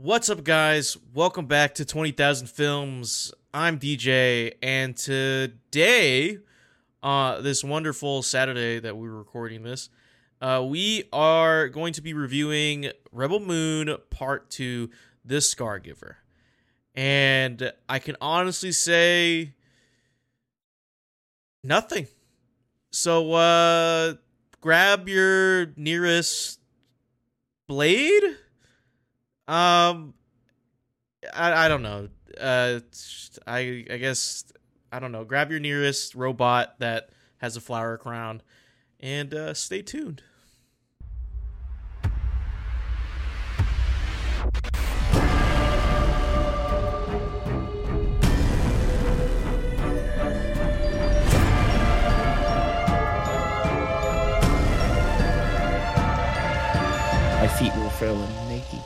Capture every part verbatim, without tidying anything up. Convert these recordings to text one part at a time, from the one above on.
What's up, guys? Welcome back to twenty thousand Films. I'm D J, and today, uh, this wonderful Saturday that we're recording this, uh, we are going to be reviewing Rebel Moon Part two, The Scargiver. And I can honestly say nothing. So, uh, grab your nearest blade? Um, I, I don't know. Uh, I I guess I don't know. Grab your nearest robot that has a flower crown, and uh, stay tuned. My feet will fail and naked.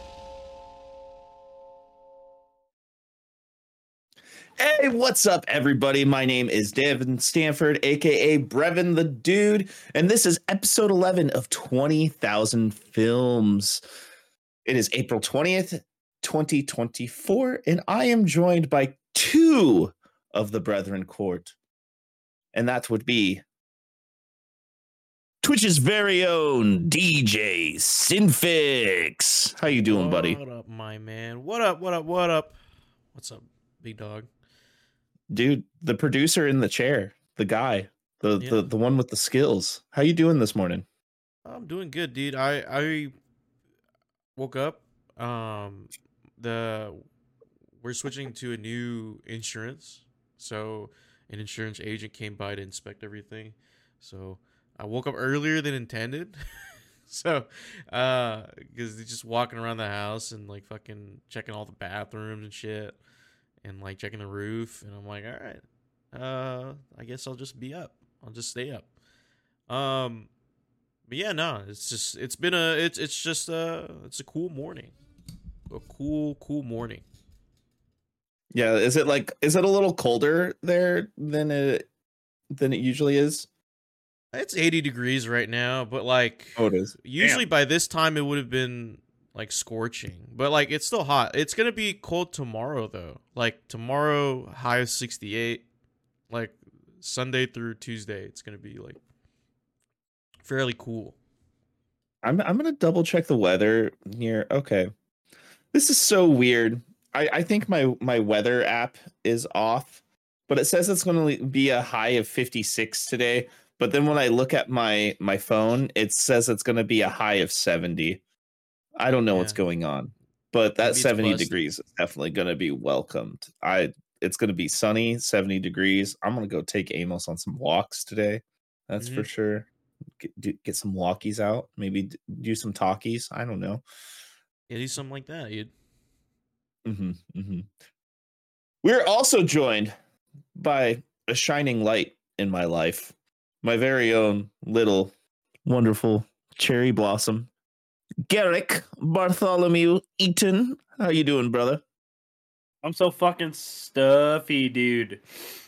Hey, what's up, everybody? My name is Devin Stanford, aka Brevin the Dude, and this is episode eleven of twenty thousand Films. It is April twentieth, twenty twenty-four, and I am joined by two of the Brethren Court, and that would be Twitch's very own D J Sinfix. How you doing, buddy? What up, my man? What up? What up? What up? What's up, big dog? Dude, the producer in the chair, the guy, the, Yeah. the the one with the skills. How you doing this morning? I'm doing good, dude. I I woke up. Um, the we're switching to a new insurance, so an insurance agent came by to inspect everything. So I woke up earlier than intended. So, uh, because they're just walking around the house and like fucking checking all the bathrooms and shit, and like checking the roof, and I'm like, all right, uh, I guess I'll just be up. I'll just stay up. Um, but yeah, no, it's just it's been a it's it's just uh it's a cool morning, a cool cool morning. Yeah, is it like is it a little colder there than it than it usually is? It's eighty degrees right now, but like Oh, it is. usually by this time it would have been like scorching, but like it's still hot. It's gonna be cold tomorrow though. Like tomorrow, high of sixty-eight. Like Sunday through Tuesday, it's gonna be like fairly cool. I'm I'm gonna double check the weather here. Okay, this is so weird. I I think my my weather app is off, but it says it's going to be a high of fifty-six today. But then when I look at my my phone, it says it's going to be a high of seventy. I don't know Yeah. what's going on, but that Maybe it's seventy busted. degrees is definitely going to be welcomed. I it's going to be sunny, seventy degrees. I'm going to go take Amos on some walks today. That's for Mhm. sure. Get, do, get some walkies out, maybe d- do some talkies. I don't know. Yeah, do something like that, dude. hmm hmm We're also joined by a shining light in my life, my very own little wonderful cherry blossom, Garrick Bartholomew Eaton. How you doing, brother? I'm so fucking stuffy, dude.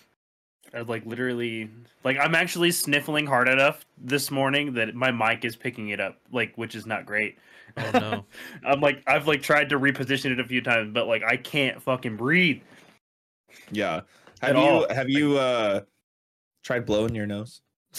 I like literally, like I'm actually sniffling hard enough this morning that my mic is picking it up, like, which is not great. Oh no. I'm like, I've like tried to reposition it a few times, but like I can't fucking breathe. Yeah. At Have you all. have you uh tried blowing your nose?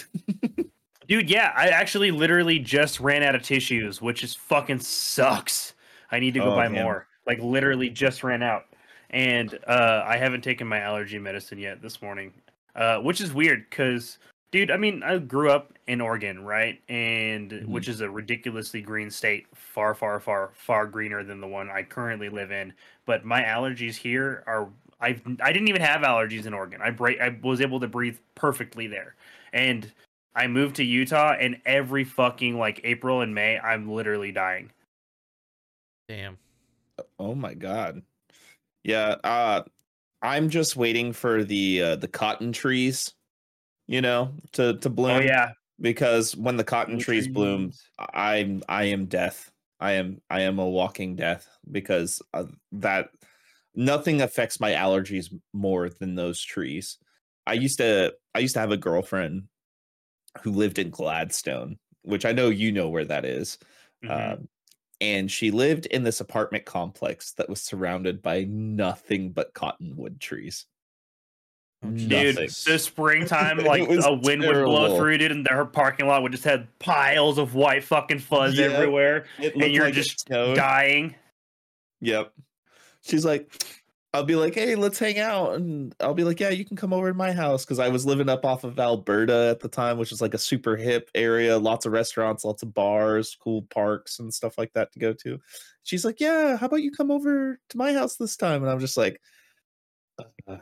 Dude, yeah, I actually literally just ran out of tissues, which is fucking sucks. I need to go Oh, buy damn. more. Like literally just ran out. And uh, I haven't taken my allergy medicine yet this morning. Uh, which is weird because, dude, I mean, I grew up in Oregon, right? And Mhm. which is a ridiculously green state, far, far, far, far greener than the one I currently live in. But my allergies here are, I've, I didn't even have allergies in Oregon. I break, I was able to breathe perfectly there. And I moved to Utah, and every fucking like April and May, I'm literally dying. Damn. Oh my god. Yeah, uh I'm just waiting for the uh, the cotton trees, you know, to to bloom. Oh yeah, Because when the cotton The trees bloom, trees. I'm I am death. I am I am a walking death because of that nothing affects my allergies more than those trees. I used to I used to have a girlfriend who lived in Gladstone, which I know you know where that is. Mhm. Um, and she lived in this apartment complex that was surrounded by nothing but cottonwood trees. Oh, Dude, Nothing. the springtime, like It was a wind would blow terrible. through it, and her parking lot would just have piles of white fucking fuzz Yep. everywhere, It and looked you're like it just snowed. dying. Yep. She's like, I'll be like, hey, let's hang out. And I'll be like, yeah, you can come over to my house. Cause I was living up off of Alberta at the time, which is like a super hip area, lots of restaurants, lots of bars, cool parks and stuff like that to go to. She's like, yeah, how about you come over to my house this time? And I'm just like, uh,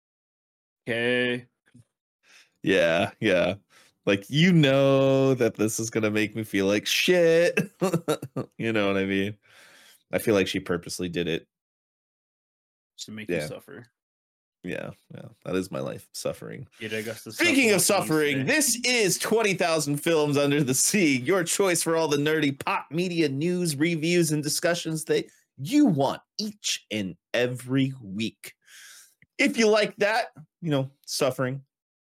Okay. yeah, yeah. Like, you know that this is gonna make me feel like shit. You know what I mean? I feel like she purposely did it. To make Yeah. you suffer. Yeah, yeah. That is my life, suffering. Kid Augustus Speaking of suffered suffering, today. this is twenty thousand Films Under the Sea, your choice for all the nerdy pop media news, reviews, and discussions that you want each and every week. If you like that, you know, suffering,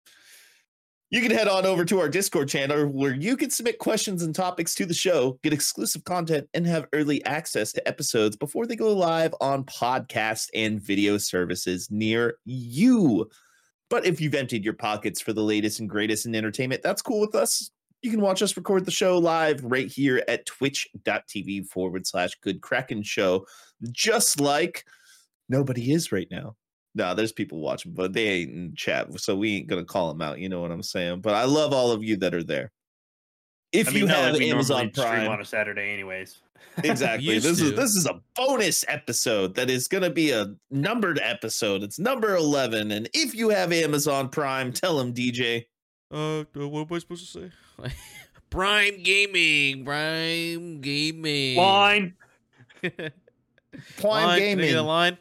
you can head on over to our Discord channel where you can submit questions and topics to the show, get exclusive content, and have early access to episodes before they go live on podcast and video services near you. But if you've emptied your pockets for the latest and greatest in entertainment, that's cool with us. You can watch us record the show live right here at twitch.tv forward slash Good Kraken Show, just like nobody is right now. No, there's people watching, but they ain't in chat, so we ain't gonna call them out. You know what I'm saying? But I love all of you that are there. If I mean, you not have like we Amazon normally stream Prime, on a Saturday, anyways. exactly. used This is to. this is a bonus episode that is gonna be a numbered episode. It's number eleven, and if you have Amazon Prime, tell them D J. Uh, uh, what am I supposed to say? Prime Gaming, Prime Gaming. Line. Prime Line, can I get a Gaming. line?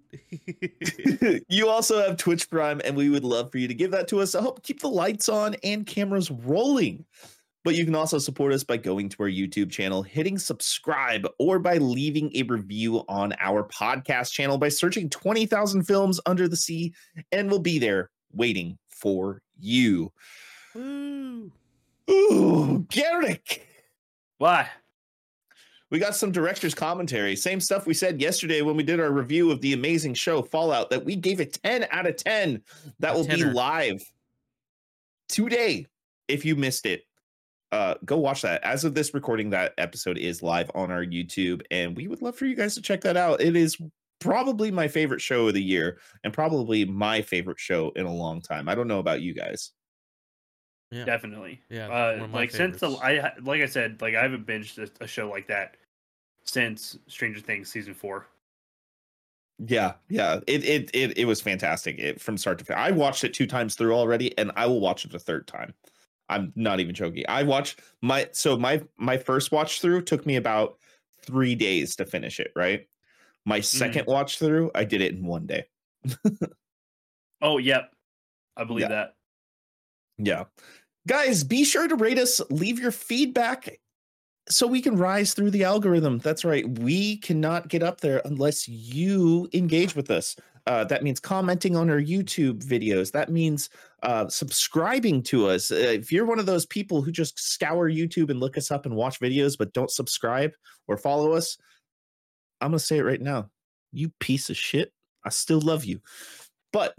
You also have Twitch Prime, and we would love for you to give that to us to help keep the lights on and cameras rolling. But you can also support us by going to our YouTube channel, hitting subscribe, or by leaving a review on our podcast channel by searching twenty thousand Films Under the Sea, and we'll be there waiting for you. Woo. Ooh, Garrick. Why? We got some director's commentary. Same stuff we said yesterday when we did our review of the amazing show Fallout, that we gave it ten out of ten. That A will be tenner. live today. If you missed it, uh, go watch that. As of this recording, that episode is live on our YouTube, and we would love for you guys to check that out. It is probably my favorite show of the year, and probably my favorite show in a long time. I don't know about you guys. Yeah. Definitely. Yeah, Uh, one of my like since the favorites. I like I said, like I haven't binged a, a show like that since Stranger Things season four. Yeah, yeah, it it it, it was fantastic it, from start to finish. I watched it two times through already, and I will watch it a third time. I'm not even joking. I watched my so my my first watch through took me about three days to finish it. Right, my second watch through, I did it in one day. Oh, yep. I believe Yeah. that. Yeah, guys, be sure to rate us. Leave your feedback so we can rise through the algorithm. That's right. We cannot get up there unless you engage with us. Uh, that means commenting on our YouTube videos. That means uh, subscribing to us. Uh, if you're one of those people who just scour YouTube and look us up and watch videos, but don't subscribe or follow us, I'm going to say it right now. You piece of shit. I still love you. But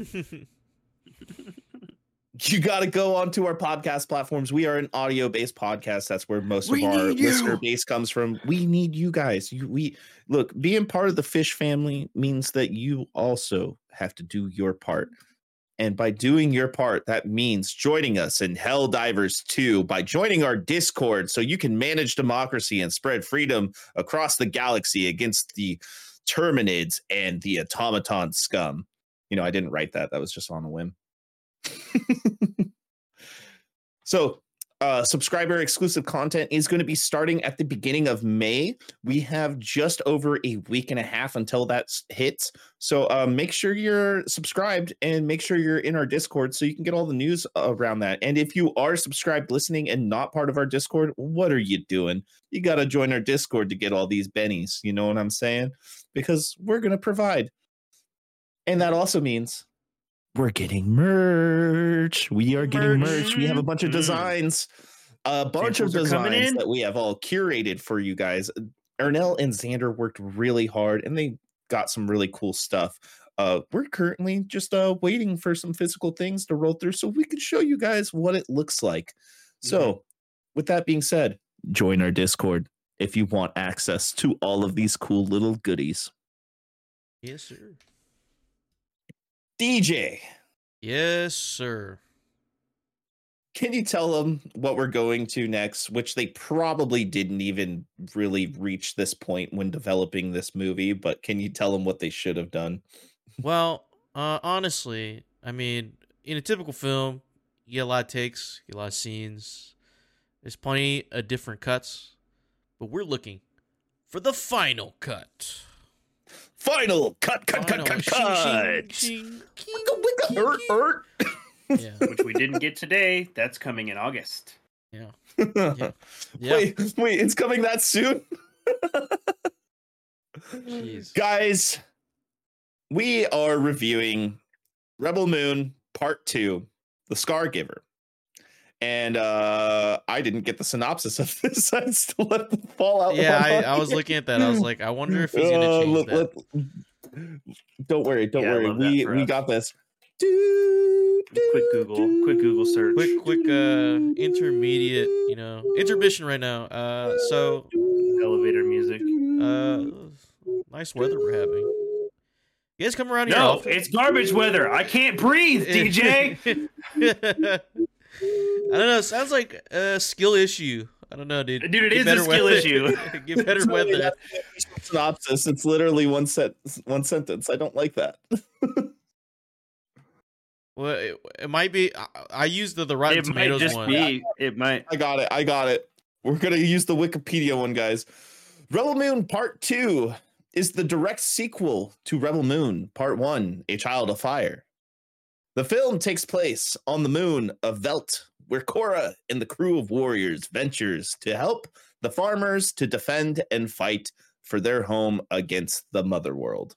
you got to go onto our podcast platforms. We are an audio-based podcast. That's where most We of our need you. listener base comes from. We need you guys. You, we look, being part of the Fish family means that you also have to do your part. And by doing your part, that means joining us in Helldivers two by joining our Discord so you can manage democracy and spread freedom across the galaxy against the Terminids and the automaton scum. You know, I didn't write that. That was just on a whim. So uh subscriber exclusive content is going to be starting at the beginning of May. We have just over a week and a half until that s- hits, so uh, make sure you're subscribed and make sure you're in our Discord so you can get all the news around that. And if you are subscribed listening and not part of our Discord, what are you doing? You got to join our Discord to get all these bennies. You know what I'm saying? Because we're going to provide. And that also means we're getting merch. We are getting merch. Merch. We have a bunch of Mm. designs, a bunch of Samples are coming designs in. that we have all curated for you guys. Ernell and Xander worked really hard, and they got some really cool stuff. Uh, we're currently just uh, waiting for some physical things to roll through so we can show you guys what it looks like. So, mm-hmm. with that being said, join our Discord if you want access to all of these cool little goodies. Yes, sir. D J. Yes, sir. Can you tell them what we're going to next, which they probably didn't even really reach this point when developing this movie, but can you tell them what they should have done? Well, uh, honestly, I mean, in a typical film, you get a lot of takes, you get a lot of scenes. There's plenty of different cuts, but we're looking for the final cut. Final cut, cut, Final. cut, cut, cut. Shing, shing, shing, ert, ert. Yeah. Which we didn't get today. That's coming in August. Yeah. yeah. yeah. Wait, wait, it's coming that soon? Jeez. Guys, we are reviewing Rebel Moon Part two, The Scargiver. And uh, I didn't get the synopsis of this. I still have the Fallout. Yeah, I, I was looking at that. I was like, I wonder if he's going to Uh, change let- that. let- don't worry, don't Yeah, I worry. love that We for we us. got this. Do, Quick Google, quick Google search. Quick, quick, uh, intermediate, you know, intermission right now. Uh, so, Elevator music. uh, nice weather we're having. You guys come around here. No, often? it's garbage weather. I can't breathe, D J. I don't know. It sounds like a skill issue. I don't know, dude. Dude, it Get is a better skill weather. issue. Get better It's really weather. not a synopsis. It's literally one set, one sentence. I don't like that. Well, it, it might be. I, I used the, the Rotten It might Tomatoes just one. be. It might. I got it. I got it. We're gonna use the Wikipedia one, guys. Rebel Moon Part Two is the direct sequel to Rebel Moon Part One: A Child of Fire. The film takes place on the moon of Velt, where Korra and the crew of warriors ventures to help the farmers to defend and fight for their home against the Mother World.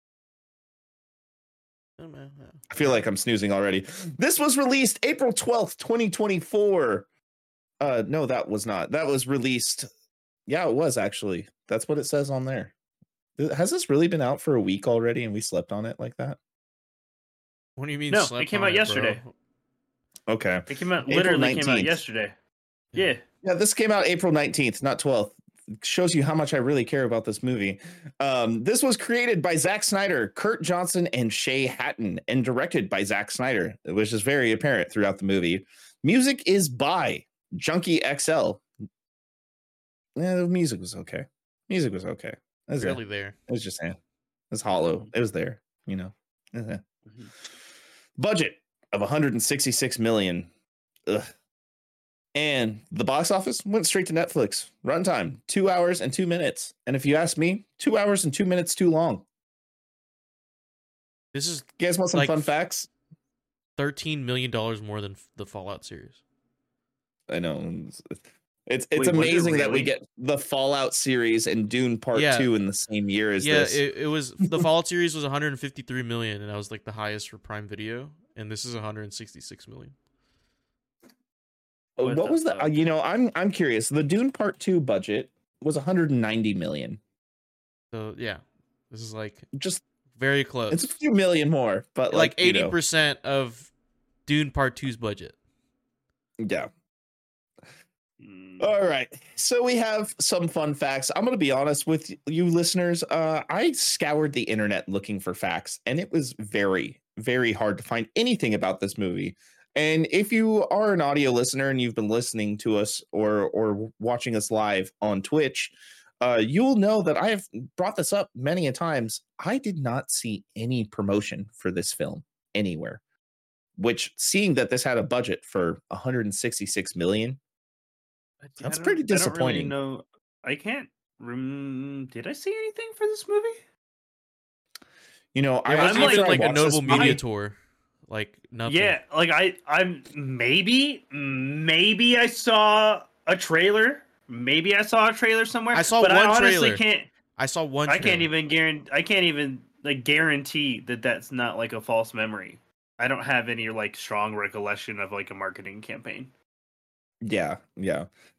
I feel like I'm snoozing already. This was released April twelfth, twenty twenty-four. Uh, no, that was not. That was released. Yeah, it was actually. That's what it says on there. Has this really been out for a week already and we slept on it like that? What do you mean? No, slept it came on out yesterday. bro? Okay. It came out April literally came out nineteenth. yesterday. Yeah. Yeah, this came out April nineteenth, not twelfth. Shows you how much I really care about this movie. Um, this was created by Zack Snyder, Kurt Johnson, and Shay Hatton, and directed by Zack Snyder, which is very apparent throughout the movie. Music is by Junkie X L. Yeah, the music was okay. Music was okay. It was, Really it. there. It was just eh. It was hollow. It was there, you know. Eh. Mhm. Budget of one hundred sixty-six million. Ugh. And the box office went straight to Netflix. Runtime, two hours and two minutes. And if you ask me, two hours and two minutes too long. This is You guys want some Like- fun facts? thirteen million dollars more than the Fallout series. I know. It's it's, it's Wait, was it amazing that we really? get the Fallout series and Dune Part Yeah. two in the same year as Yeah, this. it, it was the Fallout series was one hundred fifty-three million, and that was like the highest for Prime Video, and this is one hundred sixty-six million. Uh, What what the was the fuck? uh, you know, I'm I'm curious. The Dune Part two budget was one hundred ninety million. So yeah, this is like Just very close. it's a few million more, but like like, you eighty know, percent of Dune Part Two's budget. yeah. Mm. All right. So we have some fun facts. I'm going to be honest with you listeners. Uh, I scoured the internet looking for facts, and it was very, very hard to find anything about this movie. And if you are an audio listener and you've been listening to us or or watching us live on Twitch, uh, you'll know that I have brought this up many a times. I did not see any promotion for this film anywhere, which seeing that this had a budget for one hundred sixty-six million. I That's don't- pretty I don't really disappointing. know. I can't. Rem- did I see anything for this movie? You know, There I wasn't I'm even like- like, a watched this notable movie- media tour. Like nothing. Yeah, like I, I'm maybe, maybe I saw a trailer. Maybe I saw a trailer somewhere. I saw but I one honestly trailer. can't. I saw one. I can't trailer. even guarantee. I can't even like guarantee that that's not like a false memory. I don't have any like strong recollection of like a marketing campaign. Yeah, yeah.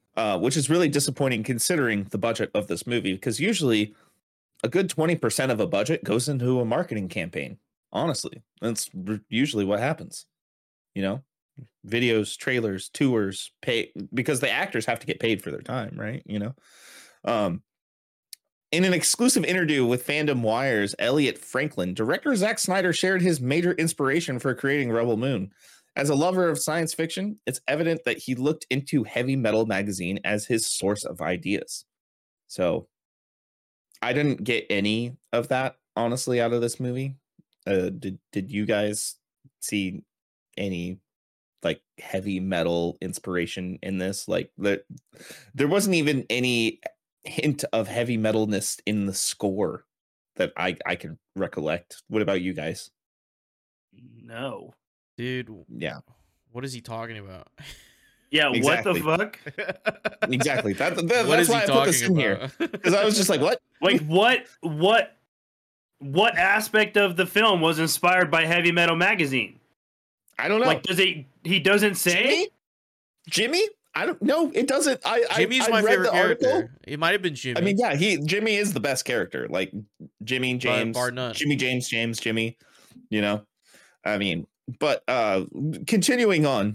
uh, which is really disappointing considering the budget of this movie, because usually a good twenty percent of a budget goes into a marketing campaign. Honestly, that's usually what happens. You know, videos, trailers, tours, pay, because the actors have to get paid for their time, right? You know, um, in an exclusive interview with Fandom Wire's Elliot Franklin, director Zack Snyder shared his major inspiration for creating Rebel Moon. As a lover of science fiction, it's evident that he looked into Heavy Metal magazine as his source of ideas. So I didn't get any of that, honestly, out of this movie. Uh, did did you guys see any like heavy metal inspiration in this? Like there, there wasn't even any hint of heavy metalness in the score that I I can recollect. What about you guys? No, dude. Yeah. What is he talking about? Yeah, Exactly. what the fuck? Exactly. That, that, What that's is he why I put this in talking here, about? because I was just like, what? Like what what what aspect of the film was inspired by Heavy Metal magazine? I don't know. Like does he he doesn't say? Jimmy? Jimmy? I don't know. It doesn't. I Jimmy's I, I my read favorite the article. character. It might have been Jimmy. I mean, yeah, he Jimmy is the best character. Like Jimmy James, bar none. Jimmy James, James Jimmy. You know, I mean, but uh continuing on,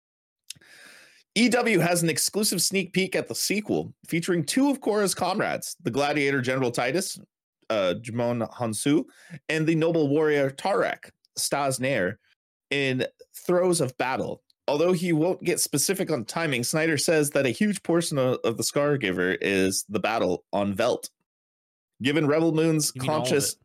E W has an exclusive sneak peek at the sequel featuring two of Korra's comrades, the gladiator General Titus, uh, Jimon Hansu, and the noble warrior Tarek Stas Nair in throes of battle. Although he won't get specific on timing, Snyder says that a huge portion of, of the Scargiver is the battle on Velt. Given Rebel Moon's You mean all of conscious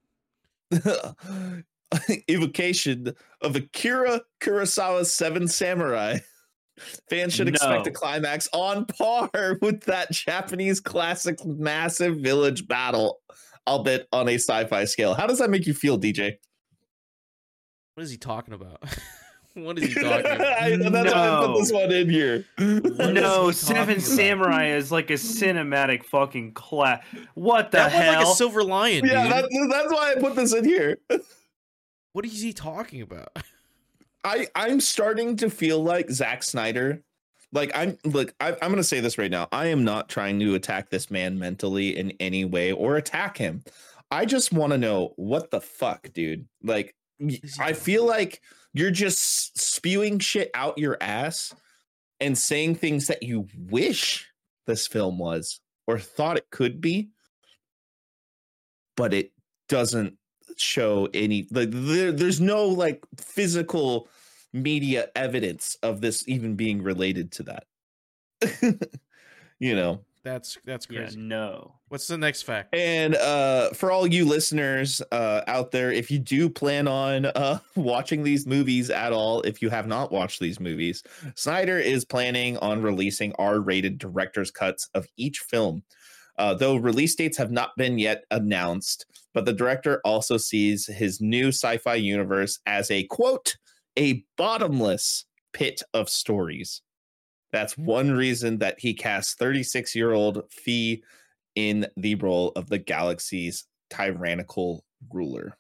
evocation of Akira Kurosawa's Seven Samurai, fans should expect a No. climax on par with that Japanese classic massive village battle, albeit on a sci-fi scale. How does that make you feel, D J? What is he talking about? What is he talking about? I, that's why I put No. this one in here. What No, is he talking Seven about? Samurai is like a cinematic fucking class. What the That was hell? like a silver lion, Yeah, dude. that, that's why I put this in here. What is he talking about? I I'm starting to feel like Zack Snyder. Like I'm look, I, I'm gonna say this right now. I am not trying to attack this man mentally in any way or attack him. I just want to know what the fuck, dude. Like y- Is he I talking feel like you're just spewing shit out your ass and saying things that you wish this film was or thought it could be, but it doesn't show any like there, there's no like physical media evidence of this even being related to that. You know. That's that's Yeah, crazy. no. What's the next fact? And uh for all you listeners uh out there, if you do plan on uh watching these movies at all, if you have not watched these movies, Snyder is planning on releasing R-rated director's cuts of each film. Uh, though release dates have not been yet announced, but the director also sees his new sci-fi universe as a quote, a bottomless pit of stories. That's one reason that he cast thirty-six-year-old Fee in the role of the galaxy's tyrannical ruler.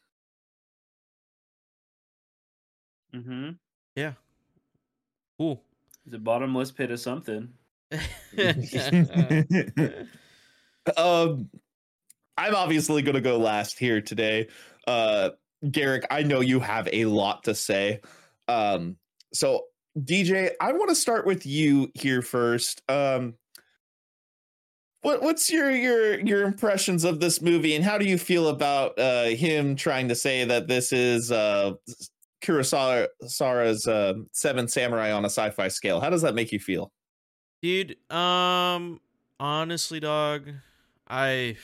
Mm-hmm. Yeah. Cool. It's a bottomless pit of something. um, I'm obviously going to go last here today. Uh, Garrick, I know you have a lot to say. Um, so, D J, I want to start with you here first. Um, what what's your your your impressions of this movie, and how do you feel about uh, him trying to say that this is uh, Kurosawa's uh, Seven Samurai on a sci-fi scale? How does that make you feel? Dude, um honestly, dog, I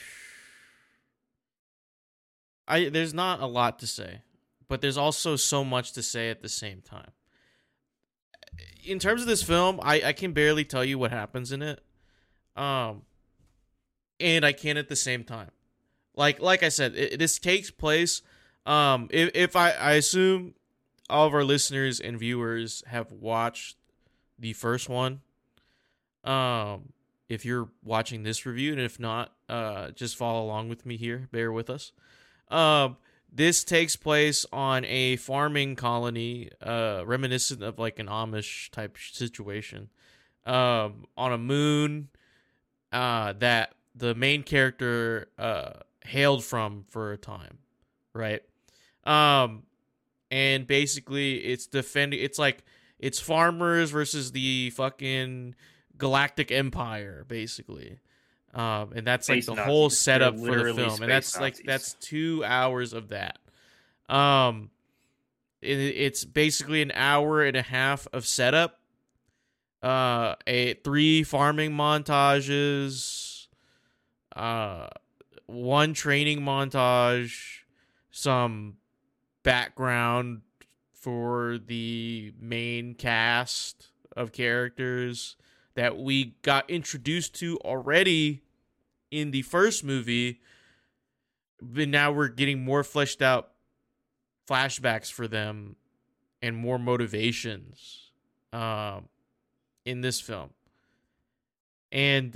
I there's not a lot to say, but there's also so much to say at the same time. In terms of this film, I, I can barely tell you what happens in it. Um and I can at the same time. Like like I said, it, this takes place um if if I I assume all of our listeners and viewers have watched the first one. Um if you're watching this review, and if not, uh just follow along with me here, bear with us. Um this takes place on a farming colony, uh reminiscent of like an Amish type situation. um, on a moon uh, that the main character uh, hailed from for a time, right? Um, and basically, it's defending. It's like it's farmers versus the fucking Galactic Empire, basically. Um, and that's Space like the Nazis. whole They're setup for the literally film, and that's space like Nazis. that's two hours of that. Um, it, it's basically an hour and a half of setup. Uh, a three farming montages, uh, one training montage, some background for the main cast of characters that we got introduced to already in the first movie, but now we're getting more fleshed out flashbacks for them and more motivations um, in this film. And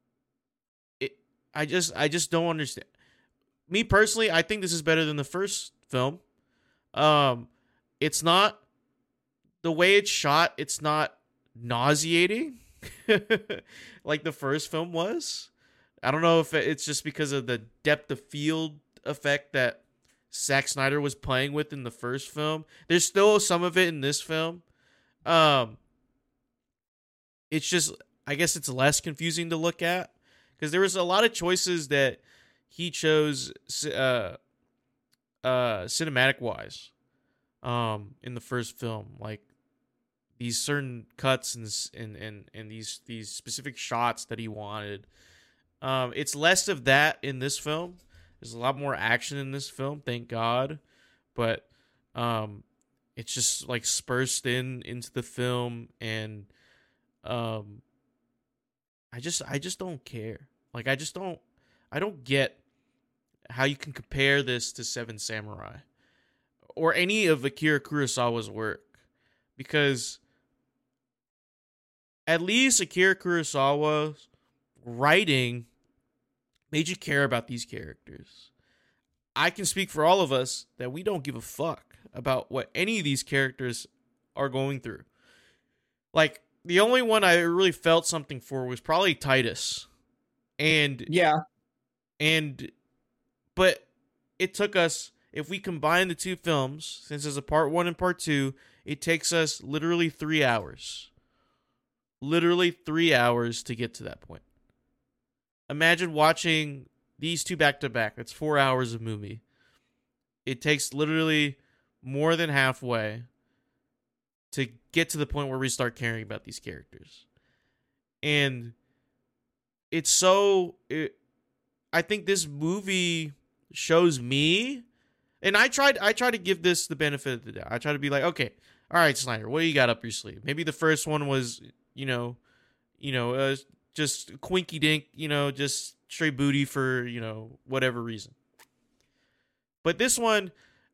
it, I just, I just don't understand. Me personally, I think this is better than the first film. Um, it's not the way it's shot. It's not nauseating like the first film was. I don't know if it's just because of the depth of field effect that Zack Snyder was playing with in the first film. There's still some of it in this film. Um, it's just, I guess it's less confusing to look at because there was a lot of choices that he chose uh, uh, cinematic wise um, in the first film. Like these certain cuts and, and, and, and these, these specific shots that he wanted. Um, it's less of that in this film. There's a lot more action in this film, thank God. But um, it's just like spurced in into the film, and um, I just I just don't care. Like I just don't I don't get how you can compare this to Seven Samurai or any of Akira Kurosawa's work, because at least Akira Kurosawa's writing made you care about these characters. I can speak for all of us that we don't give a fuck about what any of these characters are going through. Like, the only one I really felt something for was probably Titus. And Yeah. And but it took us, if we combine the two films, since there's a part one and part two, it takes us literally three hours. Literally three hours to get to that point. Imagine watching these two back to back. That's four hours of movie. It takes literally more than halfway to get to the point where we start caring about these characters. And it's so... It, I think this movie shows me... And I tried I tried to give this the benefit of the doubt. I tried to be like, okay, all right, Snyder, what do you got up your sleeve? Maybe the first one was, you know, you know, uh, just quinky dink, you know, just straight booty for, you know, whatever reason. But this one,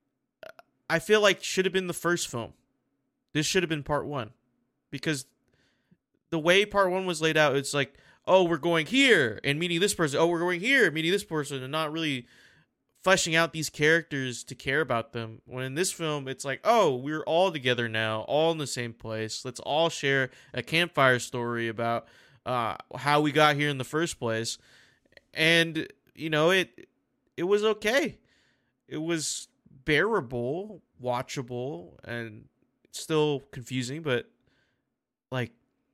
I feel like should have been the first film. This should have been part one. Because the way part one was laid out, it's like, oh, we're going here and meeting this person. Oh, we're going here, meeting this person, and not really fleshing out these characters to care about them. When in this film, it's like, oh, we're all together now, all in the same place. Let's all share a campfire story about uh, how we got here in the first place. And, you know, it it was okay. It was bearable, watchable, and still confusing, but like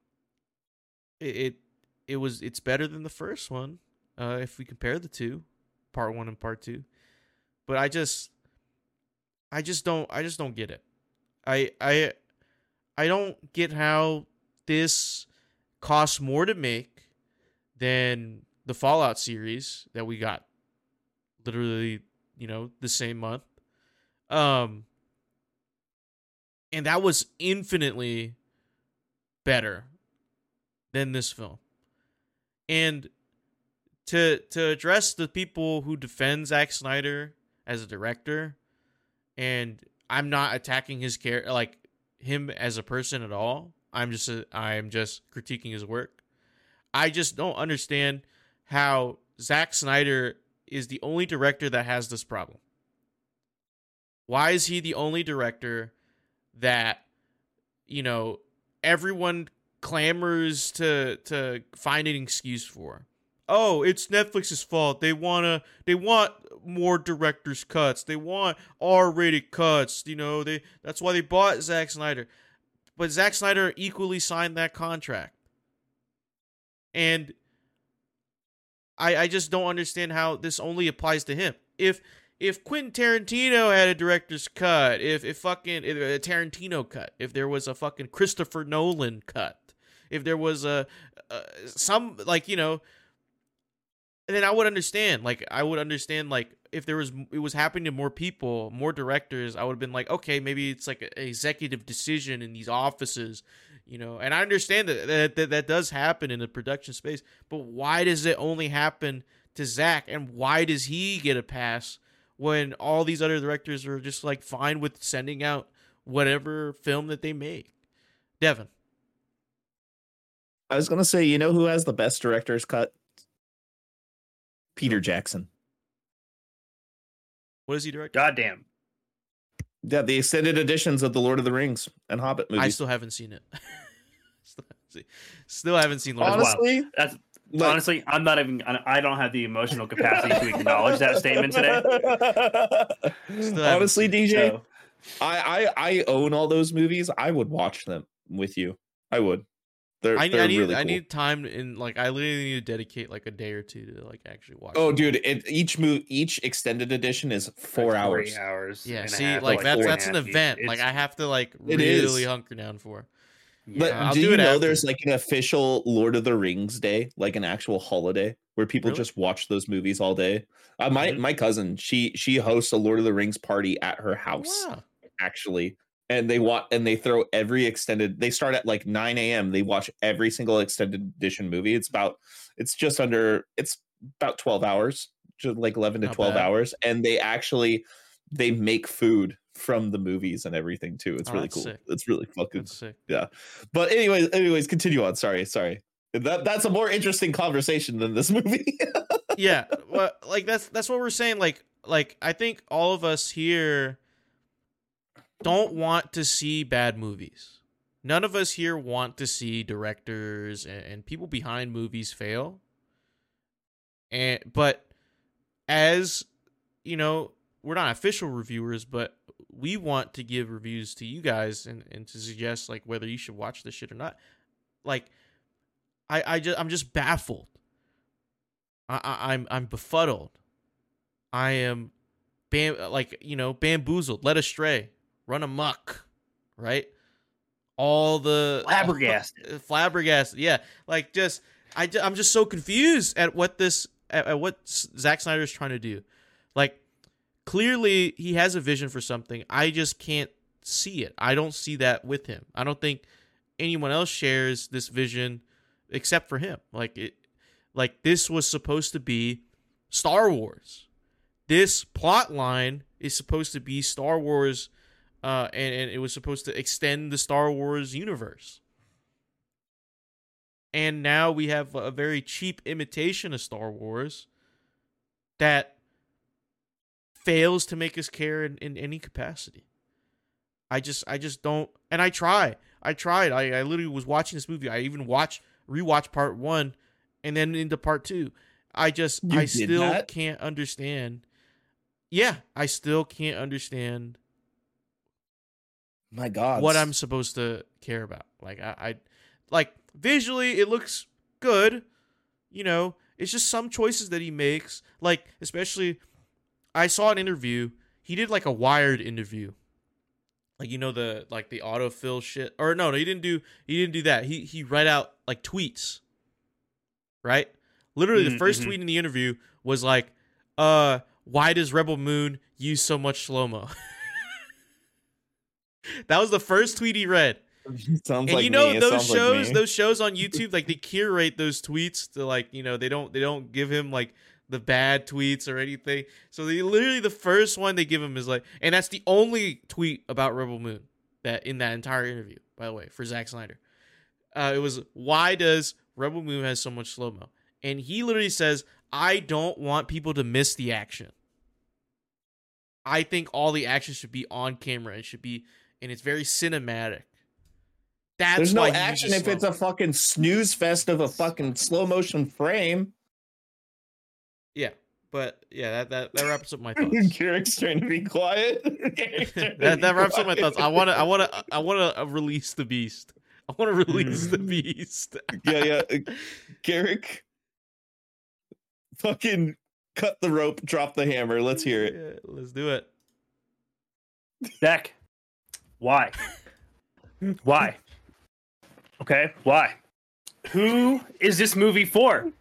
it it, it was it's better than the first one, uh, if we compare the two, part one and part two. But I just I just don't I just don't get it. I I I don't get how this costs more to make than the Fallout series that we got literally, you know, the same month. Um and that was infinitely better than this film. And to to address the people who defend Zack Snyder as a director, and I'm not attacking his character, like him as a person at all. I'm just a, I'm just critiquing his work. I just don't understand how Zack Snyder is the only director that has this problem. Why is he the only director that, you know, everyone clamors to to find an excuse for. Oh, it's Netflix's fault. They wanna they want more director's cuts. They want R-rated cuts. You know, they that's why they bought Zack Snyder. But Zack Snyder equally signed that contract. And I I just don't understand how this only applies to him. If if Quentin Tarantino had a director's cut, if if fucking if a Tarantino cut, if there was a fucking Christopher Nolan cut, if there was a, a some like, you know, and then I would understand. Like, I would understand, like, if there was, it was happening to more people, more directors, I would have been like, okay, maybe it's like an executive decision in these offices, you know. And I understand that that, that that does happen in the production space, but why does it only happen to Zach? And why does he get a pass when all these other directors are just, like, fine with sending out whatever film that they make? Devin. I was going to say, you know who has the best director's cut? Peter Jackson. What is he directing? Goddamn. Yeah, the extended editions of the Lord of the Rings and Hobbit movies. I still haven't seen it. still, haven't seen, still haven't seen Lord honestly, of the That's like, honestly, I'm not even. I don't have the emotional capacity to acknowledge that statement today. Honestly, D J, So, I, I I own all those movies. I would watch them with you. I would. They're, I, they're I need really I cool. need time in like I literally need to dedicate like a day or two to like actually watch. Oh, them. dude! It, each move, each extended edition is four like hours. forty hours. Yeah, and a see, half, like, that's four and a that's an half. event. It's- Like I have to like It really is. hunker down for. But yeah. I'll do do you it know after. there's like an official Lord of the Rings day, like an actual holiday where people Really? just watch those movies all day? Uh, my Mhm. my cousin, she she hosts a Lord of the Rings party at her house. Wow. Actually, and they want and they throw every extended, they start at like nine a.m. They watch every single extended edition movie. It's about it's just under it's about twelve hours, just like eleven to Not twelve bad. hours, and they actually they make food from the movies and everything too. It's Oh, really that's cool. sick. It's really fucking That's sick. yeah. But anyways, anyways, continue on. Sorry, sorry. That that's a more interesting conversation than this movie. Yeah, well, like that's that's what we're saying. Like like I think all of us here don't want to see bad movies. None of us here want to see directors and, and people behind movies fail. And but as you know, we're not official reviewers, but we want to give reviews to you guys and, and to suggest like whether you should watch this shit or not. Like I, I just I'm just baffled. I, I I'm I'm befuddled. I am bam like, you know, bamboozled, led astray, run amok, right? All the Flabbergasted. all- flabbergasted, yeah. Like just I ju- I'm just so confused at what this at, at what S- Zack Snyder is trying to do. Like clearly he has a vision for something. I just can't see it. I don't see that with him. I don't think anyone else shares this vision except for him. Like it like this was supposed to be Star Wars. This plot line is supposed to be Star Wars, uh, and, and it was supposed to extend the Star Wars universe. And now we have a very cheap imitation of Star Wars that fails to make us care in, in any capacity. I just, I just don't, and I try. I tried. I, I literally was watching this movie. I even watched, rewatched part one, and then into part two. I just, You I did still that? can't understand. Yeah, I still can't understand My God, what I'm supposed to care about. Like I, I like visually it looks good. You know, it's just some choices that he makes. Like, especially I saw an interview. He did like a Wired interview. Like, you know, the like the autofill shit. Or no, no, he didn't do he didn't do that. He he read out like tweets. Right? Literally the Mm, first mhm. tweet in the interview was like, uh, why does Rebel Moon use so much slow-mo? That was the first tweet he read. sounds And like you know me. It those sounds like shows, me. those shows on YouTube, like they curate those tweets to like, you know, they don't they don't give him like the bad tweets or anything. So they literally the first one they give him is like, and that's the only tweet about Rebel Moon that in that entire interview, by the way, for Zack Snyder. Uh, it was, why does Rebel Moon has so much slow mo? And he literally says, I don't want people to miss the action. I think all the action should be on camera. It should be, and it's very cinematic. That's There's no why he action uses if it's a slow-mo. fucking snooze fest of a fucking slow motion frame. Yeah, but yeah, that that, that wraps up my thoughts. Garrick's trying to be quiet. that that wraps up my thoughts. I want to I want to I want to release the beast. I want to release the beast. yeah, yeah. uh, Garrick, fucking cut the rope, drop the hammer. Let's hear it. Yeah, let's do it. Zach, why? Why? Okay, why? Who is this movie for?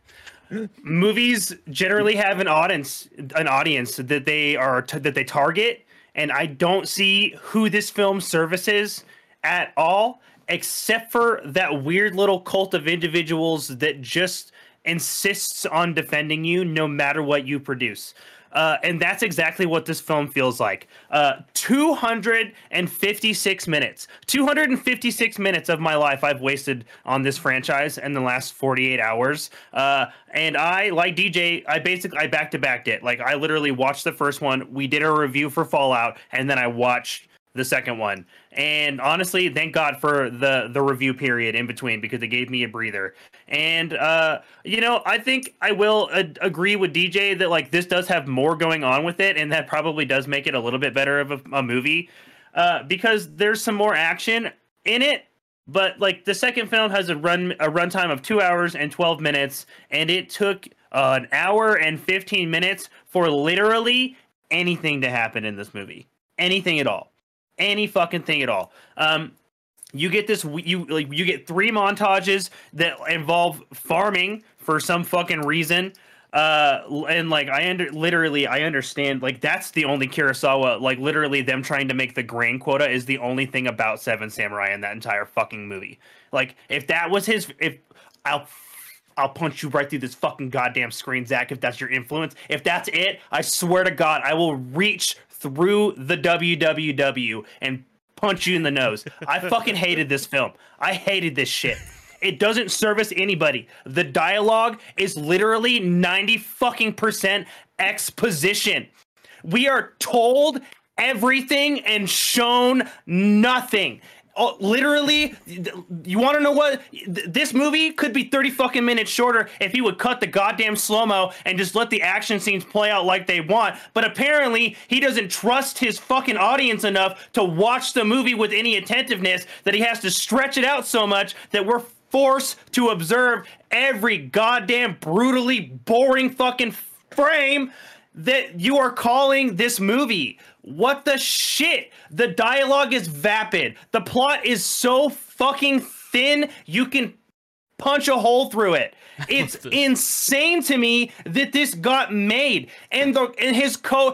Movies generally have an audience, an audience that they are t- that they target, and I don't see who this film services at all, except for that weird little cult of individuals that just insists on defending you no matter what you produce. Uh, and that's exactly what this film feels like. Uh, two hundred fifty-six minutes. two hundred fifty-six minutes of my life I've wasted on this franchise in the last forty-eight hours. Uh, and I, like D J, I basically, I back-to-backed it. Like, I literally watched the first one. We did a review for Fallout, and then I watched the second one. And honestly, thank God for the the review period in between, because it gave me a breather. And uh you know, I think I will uh, agree with D J that like this does have more going on with it, and that probably does make it a little bit better of a, a movie, uh because there's some more action in it. But like the second film has a run a runtime of two hours and twelve minutes, and it took uh, an hour and fifteen minutes for literally anything to happen in this movie. Anything at all. Any fucking thing at all. Um, you get this. You like. You get three montages that involve farming for some fucking reason. Uh, and like I under literally I understand. Like that's the only Kurosawa. Like literally them trying to make the grain quota is the only thing about Seven Samurai in that entire fucking movie. Like if that was his, if I'll. I'll punch you right through this fucking goddamn screen, Zach, if that's your influence. If that's it, I swear to God, I will reach through the W W W and punch you in the nose. I fucking hated this film. I hated this shit. It doesn't service anybody. The dialogue is literally ninety fucking percent exposition. We are told everything and shown nothing. Oh, literally, you want to know what? This movie could be thirty fucking minutes shorter if he would cut the goddamn slow-mo and just let the action scenes play out like they want. But apparently, he doesn't trust his fucking audience enough to watch the movie with any attentiveness, that he has to stretch it out so much that we're forced to observe every goddamn brutally boring fucking frame that you are calling this movie. What the shit? The dialogue is vapid. The plot is so fucking thin, you can punch a hole through it. It's insane to me that this got made. And the and his co...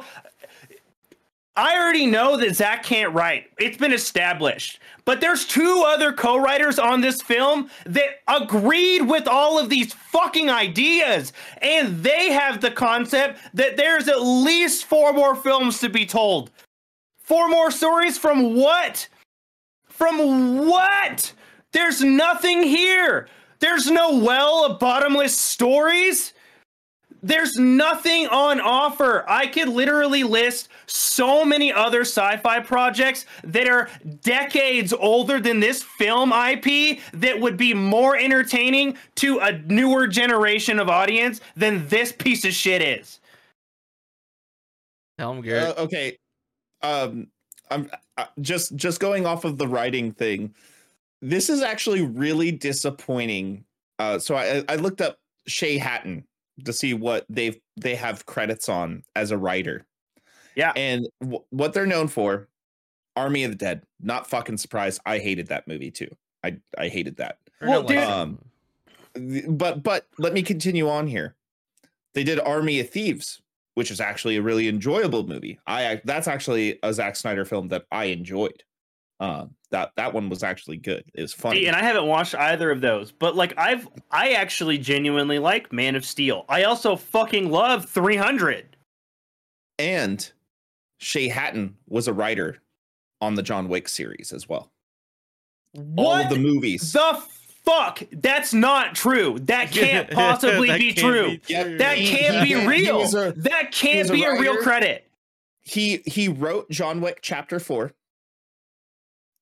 I already know that Zach can't write. It's been established. But there's two other co-writers on this film that agreed with all of these fucking ideas. And they have the concept that there's at least four more films to be told. Four more stories from what? From what? There's nothing here. There's no well of bottomless stories. There's nothing on offer. I could literally list so many other sci-fi projects that are decades older than this film I P that would be more entertaining to a newer generation of audience than this piece of shit is. Tell him, Garrett. Uh, okay. Um, I'm uh, just just going off of the writing thing. This is actually really disappointing. Uh, so I, I looked up Shay Hatton to see what they've they have credits on as a writer. Yeah. And w- what they're known for, Army of the Dead. Not fucking surprised. I hated that movie too. I I hated that. Well, dude, Um, th- but but let me continue on here. They did Army of Thieves, which is actually a really enjoyable movie. I that's actually a Zack Snyder film that I enjoyed. Um, that that one was actually good. It was funny. See, and I haven't watched either of those, but like I've I actually genuinely like Man of Steel. I also fucking love three hundred. And Shay Hatton was a writer on the John Wick series as well. What All of the movies. the fuck? That's not true. That can't possibly That be can't true. be true. That He- can't he- be he real. was a- That can't was a be a real writer. credit. he he wrote John Wick Chapter Four.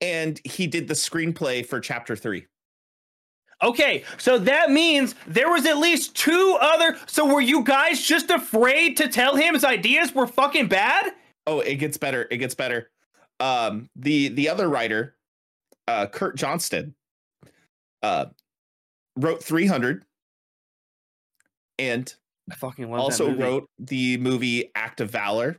and he did the screenplay for chapter three. Okay, so that means there was at least two other. So were you guys just afraid to tell him his ideas were fucking bad? Oh, it gets better. It gets better. Um, the the other writer, uh, Kurt Johnston, uh, wrote three hundred, and I fucking love also that movie. wrote the movie Act of Valor,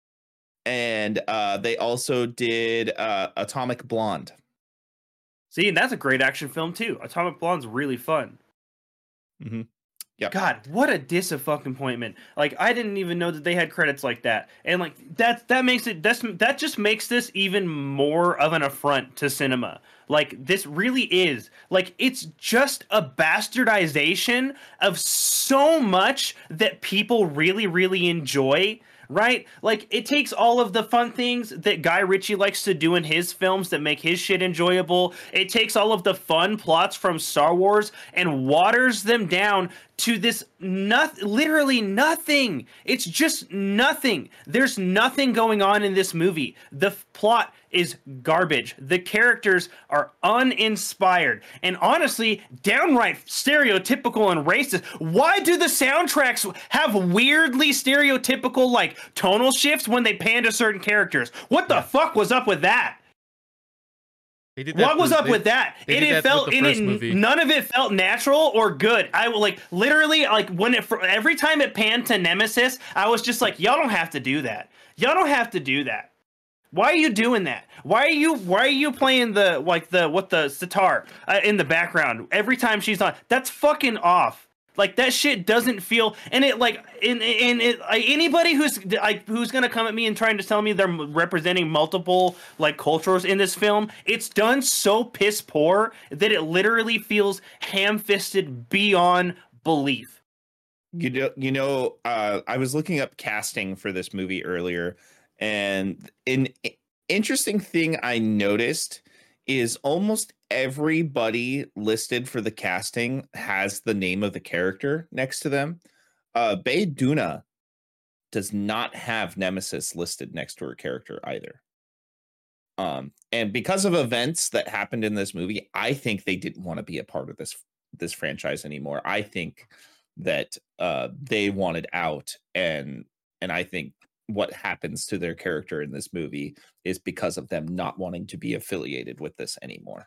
and uh, they also did uh, Atomic Blonde. See, and that's a great action film too. Atomic Blonde's really fun. Mm-hmm. Yeah. God, what a disappointment! Like, I didn't even know that they had credits like that, and like that that makes it that's that just makes this even more of an affront to cinema. Like, this really is like it's just a bastardization of so much that people really really enjoy. Right? Like, it takes all of the fun things that Guy Ritchie likes to do in his films that make his shit enjoyable. It takes all of the fun plots from Star Wars and waters them down to this not literally nothing. It's just nothing. There's nothing going on in this movie. The f- plot is garbage. The characters are uninspired and honestly downright stereotypical and racist. Why do the soundtracks have weirdly stereotypical like tonal shifts when they pan to certain characters? What the fuck was up with that? They did that What was for- up they- with that? they It, did it that felt with the and first it, movie. none of it felt natural or good. I will like literally like when it every time it panned to Nemesis, I was just like, y'all don't have to do that. Y'all don't have to do that. Why are you doing that? Why are you why are you playing the like the what the sitar uh, in the background every time she's on? That's fucking off. Like, that shit doesn't feel, and it like in in it like, anybody who's like who's gonna come at me and trying to tell me they're representing multiple like cultures in this film, it's done so piss poor that it literally feels ham-fisted beyond belief. You know, you know, uh, I was looking up casting for this movie earlier, and an interesting thing I noticed is almost everybody listed for the casting has the name of the character next to them. Uh, Bae Doona does not have Nemesis listed next to her character either. Um, and because of events that happened in this movie, I think they didn't want to be a part of this this franchise anymore. I think that uh, they wanted out, and and I think what happens to their character in this movie is because of them not wanting to be affiliated with this anymore.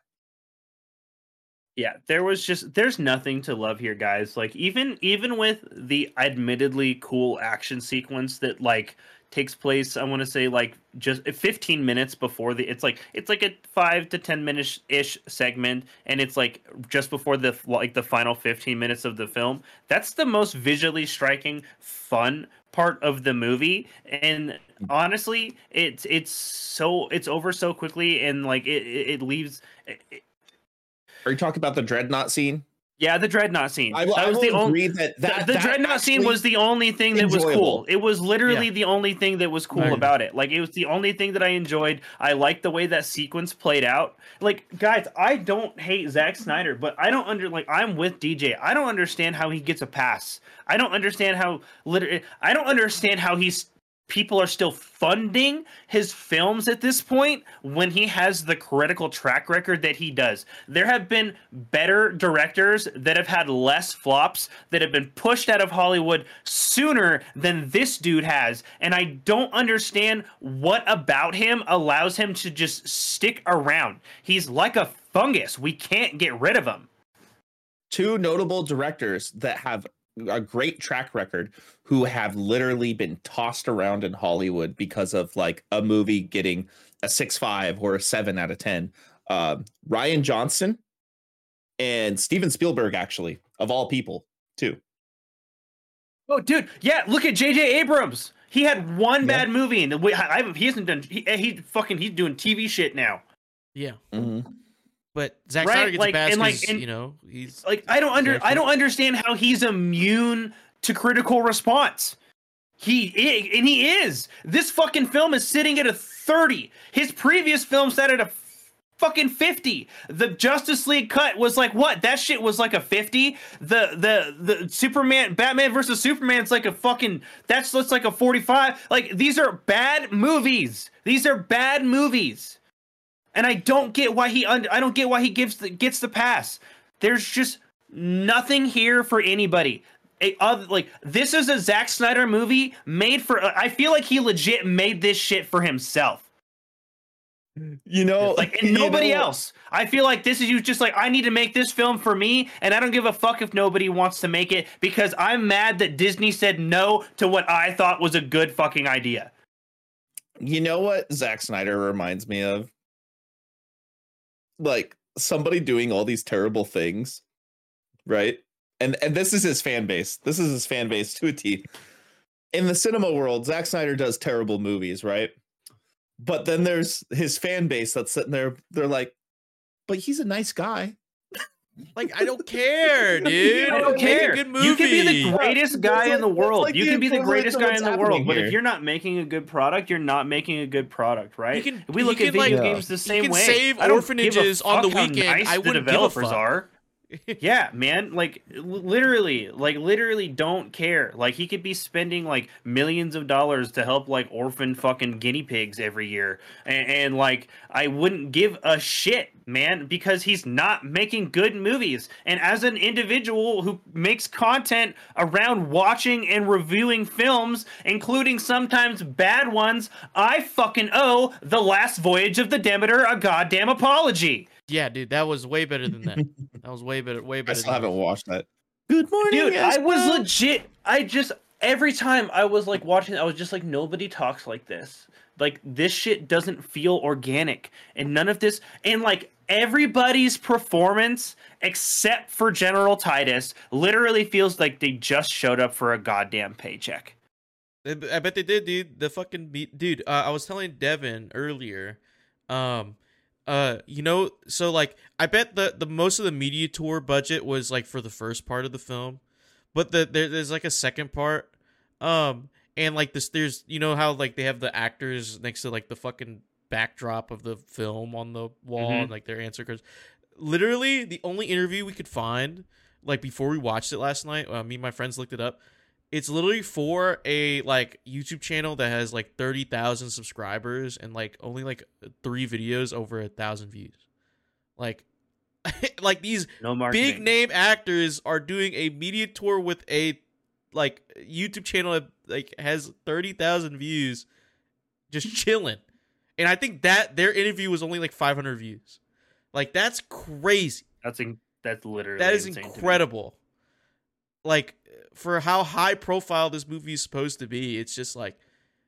Yeah, there was just there's nothing to love here, guys. Like, even even with the admittedly cool action sequence that like takes place, I want to say like just fifteen minutes before the it's like it's like a five to ten minute ish segment, and it's like just before the like the final fifteen minutes of the film. That's the most visually striking, fun part of the movie, and honestly, it's it's so it's over so quickly, and like it it, it leaves. It, Are you talking about the Dreadnought scene? Yeah, the Dreadnought scene. I will, that I was will the agree only. that, that the the that Dreadnought scene actually was the only thing that was enjoyable. cool. It was literally Yeah. the only thing that was cool Right. about it. Like, it was the only thing that I enjoyed. I liked the way that sequence played out. Like, guys, I don't hate Zack Snyder, but I don't under like I'm with D J. I don't understand how he gets a pass. I don't understand how literally. I don't understand how he's. People are still funding his films at this point when he has the critical track record that he does. There have been better directors that have had less flops that have been pushed out of Hollywood sooner than this dude has. And I don't understand what about him allows him to just stick around. He's like a fungus. We can't get rid of him. Two notable directors that have a great track record who have literally been tossed around in Hollywood because of like a movie getting a six five or a seven out of ten. Uh, Ryan Johnson and Steven Spielberg, actually, of all people, too. Oh, dude, yeah, look at J J Abrams. He had one Yeah. bad movie, and we, I, I, he hasn't done. He, he fucking he's doing T V shit now. Yeah, Mm-hmm. but Zack Right, Snyder gets like, a pass and, like, 'cause, and- you know he's Like, I don't under Exactly. I don't understand how he's immune to critical response. He i- and he is. This fucking film is sitting at a thirty. His previous film sat at a fucking fifty. The Justice League cut was like what? That shit was like a fifty. The the the Superman Batman versus Superman's like a fucking that's that's like a forty-five. Like, these are bad movies. These are bad movies. and I don't get why he un- I don't get why he gives the, gets the pass. There's just nothing here for anybody. A, uh, like this is a Zack Snyder movie made for. Uh, I feel like he legit made this shit for himself. You know, like and nobody know, else. I feel like this is you just like I need to make this film for me, and I don't give a fuck if nobody wants to make it because I'm mad that Disney said no to what I thought was a good fucking idea. You know what Zack Snyder reminds me of? Like somebody doing all these terrible things, right? And and this is his fan base. This is his fan base to a T. In the cinema world, Zack Snyder does terrible movies, right? But then there's his fan base that's sitting there. They're like, but he's a nice guy. Like, I don't care, dude. I don't care. Good movie. You can be the greatest guy like, in the world. Like you the can be the greatest guy in the world. Here. But if you're not making a good product, you're not making a good product, right? Can, we look at can, video like, games the same you can way. Save I don't orphanages give a on the fuck weekend. How nice I the wouldn't developers give a fuck. are. Yeah, man. Like literally, like literally, don't care. Like he could be spending like millions of dollars to help like orphan fucking guinea pigs every year, and, and like I wouldn't give a shit, man, because he's not making good movies. And as an individual who makes content around watching and reviewing films, including sometimes bad ones, I fucking owe The Last Voyage of the Demeter a goddamn apology. Yeah, dude, that was way better than that. That was way better, way better. I still than haven't that. watched that. Good morning, dude. yes, I was bro. legit. I just every time I was like watching, I was just like, nobody talks like this. Like this shit doesn't feel organic, and none of this, and like everybody's performance except for General Titus literally feels like they just showed up for a goddamn paycheck. I bet they did, dude. The fucking beat, dude. Uh, I was telling Devin earlier, um. Uh, you know, so like, I bet the the most of the media tour budget was like for the first part of the film, but the there, there's like a second part, um, and like this, there's you know how like they have the actors next to like the fucking backdrop of the film on the wall Mhm. and like their answer cards. Literally, the only interview we could find, like before we watched it last night, uh, me and my friends looked it up. It's literally for a like YouTube channel that has like thirty thousand subscribers and like only like three videos over a thousand views. Like, like these No marketing. big name actors are doing a media tour with a like YouTube channel that like has thirty thousand views, just chilling. And I think that their interview was only like five hundred views. Like that's crazy. That's in, that's literally That is insane to me. incredible. Like for how high profile this movie is supposed to be, it's just like,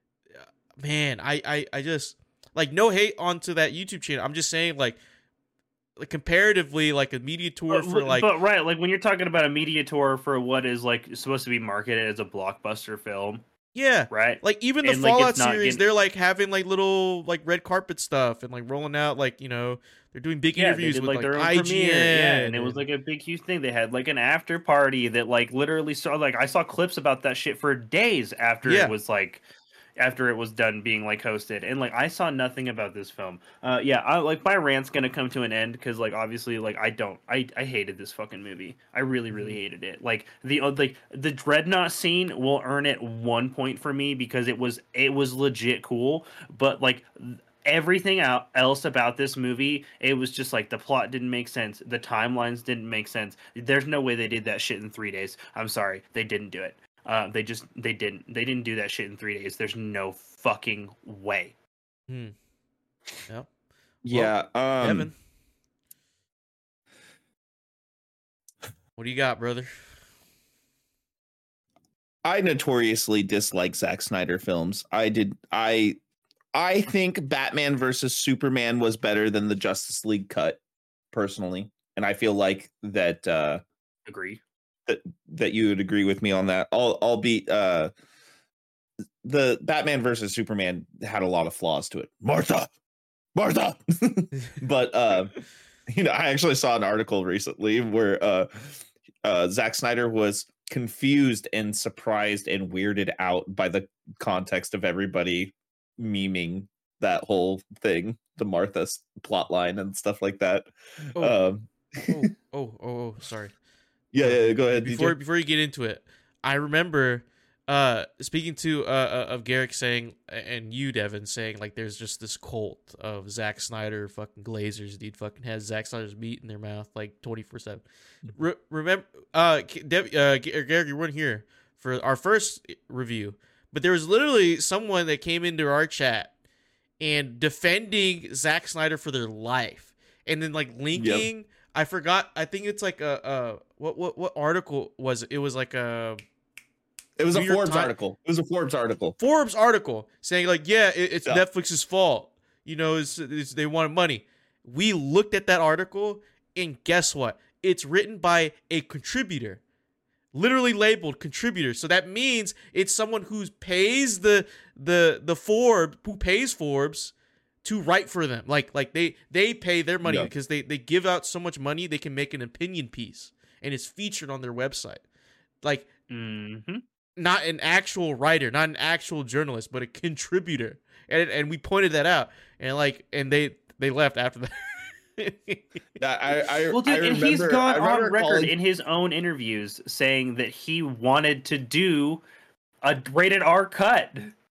man, I, I, I just like no hate onto that YouTube channel. I'm just saying like, like comparatively, like a media tour But, for like, but right, like when you're talking about a media tour for what is like supposed to be marketed as a blockbuster film, yeah, right? like even the And, like, Fallout it's not series, getting- they're like having like little like red carpet stuff and like rolling out like you know they're doing big Yeah, interviews they did, with like, like, their own I G N, premiere, yeah, and it was like a big huge thing. They had like an after party that like literally saw like I saw clips about that shit for days after Yeah. it was like after it was done being like hosted, and like I saw nothing about this film. Uh, yeah, I, like my rant's gonna come to an end because like obviously like I don't I I hated this fucking movie. I really really hated it. Like the uh, like the Dreadnought scene will earn it one point for me because it was it was legit cool, but like. Everything out else about this movie, it was just like the plot didn't make sense, the timelines didn't make sense. There's no way they did that shit in three days. I'm sorry, they didn't do it. Uh, they just they didn't they didn't do that shit in three days. There's no fucking way. Hmm. Yeah. Yeah. Um, Evan, what do you got, brother? I notoriously dislike Zack Snyder films. I did. I I think Batman versus Superman was better than the Justice League cut, personally, and I feel like that uh, Agree. that that you would agree with me on that. I'll I'll be uh, the Batman versus Superman had a lot of flaws to it. Martha, Martha, but uh, you know, I actually saw an article recently where uh, uh, Zack Snyder was confused and surprised and weirded out by the context of everybody memeing that whole thing, the Martha plot line and stuff like that. Oh. Um, oh, oh, oh, oh, sorry. yeah, yeah, go ahead. Before D J. before you get into it, I remember uh, speaking to uh, uh of Garrick saying, and you Devin saying, like, there's just this cult of Zack Snyder fucking glazers, dude, fucking has Zack Snyder's meat in their mouth like twenty-four seven. Re- remember, uh, Dev, uh, Garrick, you weren't here for our first review, but there was literally someone that came into our chat and defending Zack Snyder for their life, and then like linking. Yep. I forgot. I think it's like a, a what what what article was it? It was like a. It was New a York Forbes Times- article. It was a Forbes article. Forbes article saying like, yeah, it, it's Yeah. Netflix's fault. You know, it's, it's, they wanted money. We looked at that article, and guess what? It's written by a contributor, literally labeled contributor. So that means it's someone who pays the the the Forbes, who pays Forbes to write for them. Like like they they pay their money Yeah. because they they give out so much money they can make an opinion piece, and it's featured on their website. Like. Mm-hmm. Not an actual writer, not an actual journalist, but a contributor, and and we pointed that out, and like, and they they left after that. I, I, Well, dude, I and remember, he's gone I on remember record calling- in his own interviews saying that he wanted to do a rated R cut.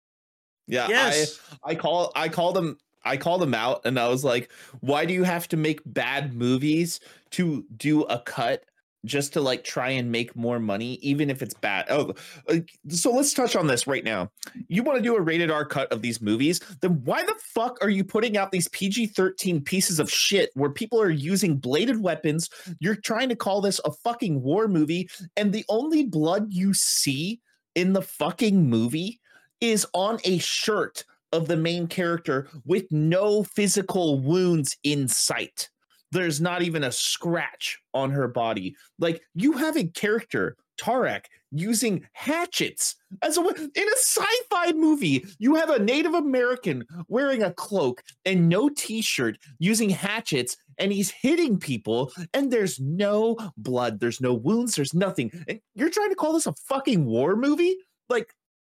Yeah, Yes. I I call I called him I called him out, and I was like, why do you have to make bad movies to do a cut just to like try and make more money, even if it's bad? Oh, like, so let's touch on this right now. You want to do a rated R cut of these movies, then why the fuck are you putting out these P G thirteen pieces of shit where people are using bladed weapons? You're trying to call this a fucking war movie, and the only blood you see in the fucking movie is on a shirt of the main character with no physical wounds in sight. There's not even a scratch on her body. Like, you have a character, Tarek, using hatchets as a in a sci-fi movie. You have a Native American wearing a cloak and no t-shirt using hatchets, and he's hitting people, and there's no blood, there's no wounds, there's nothing. And you're trying to call this a fucking war movie? Like,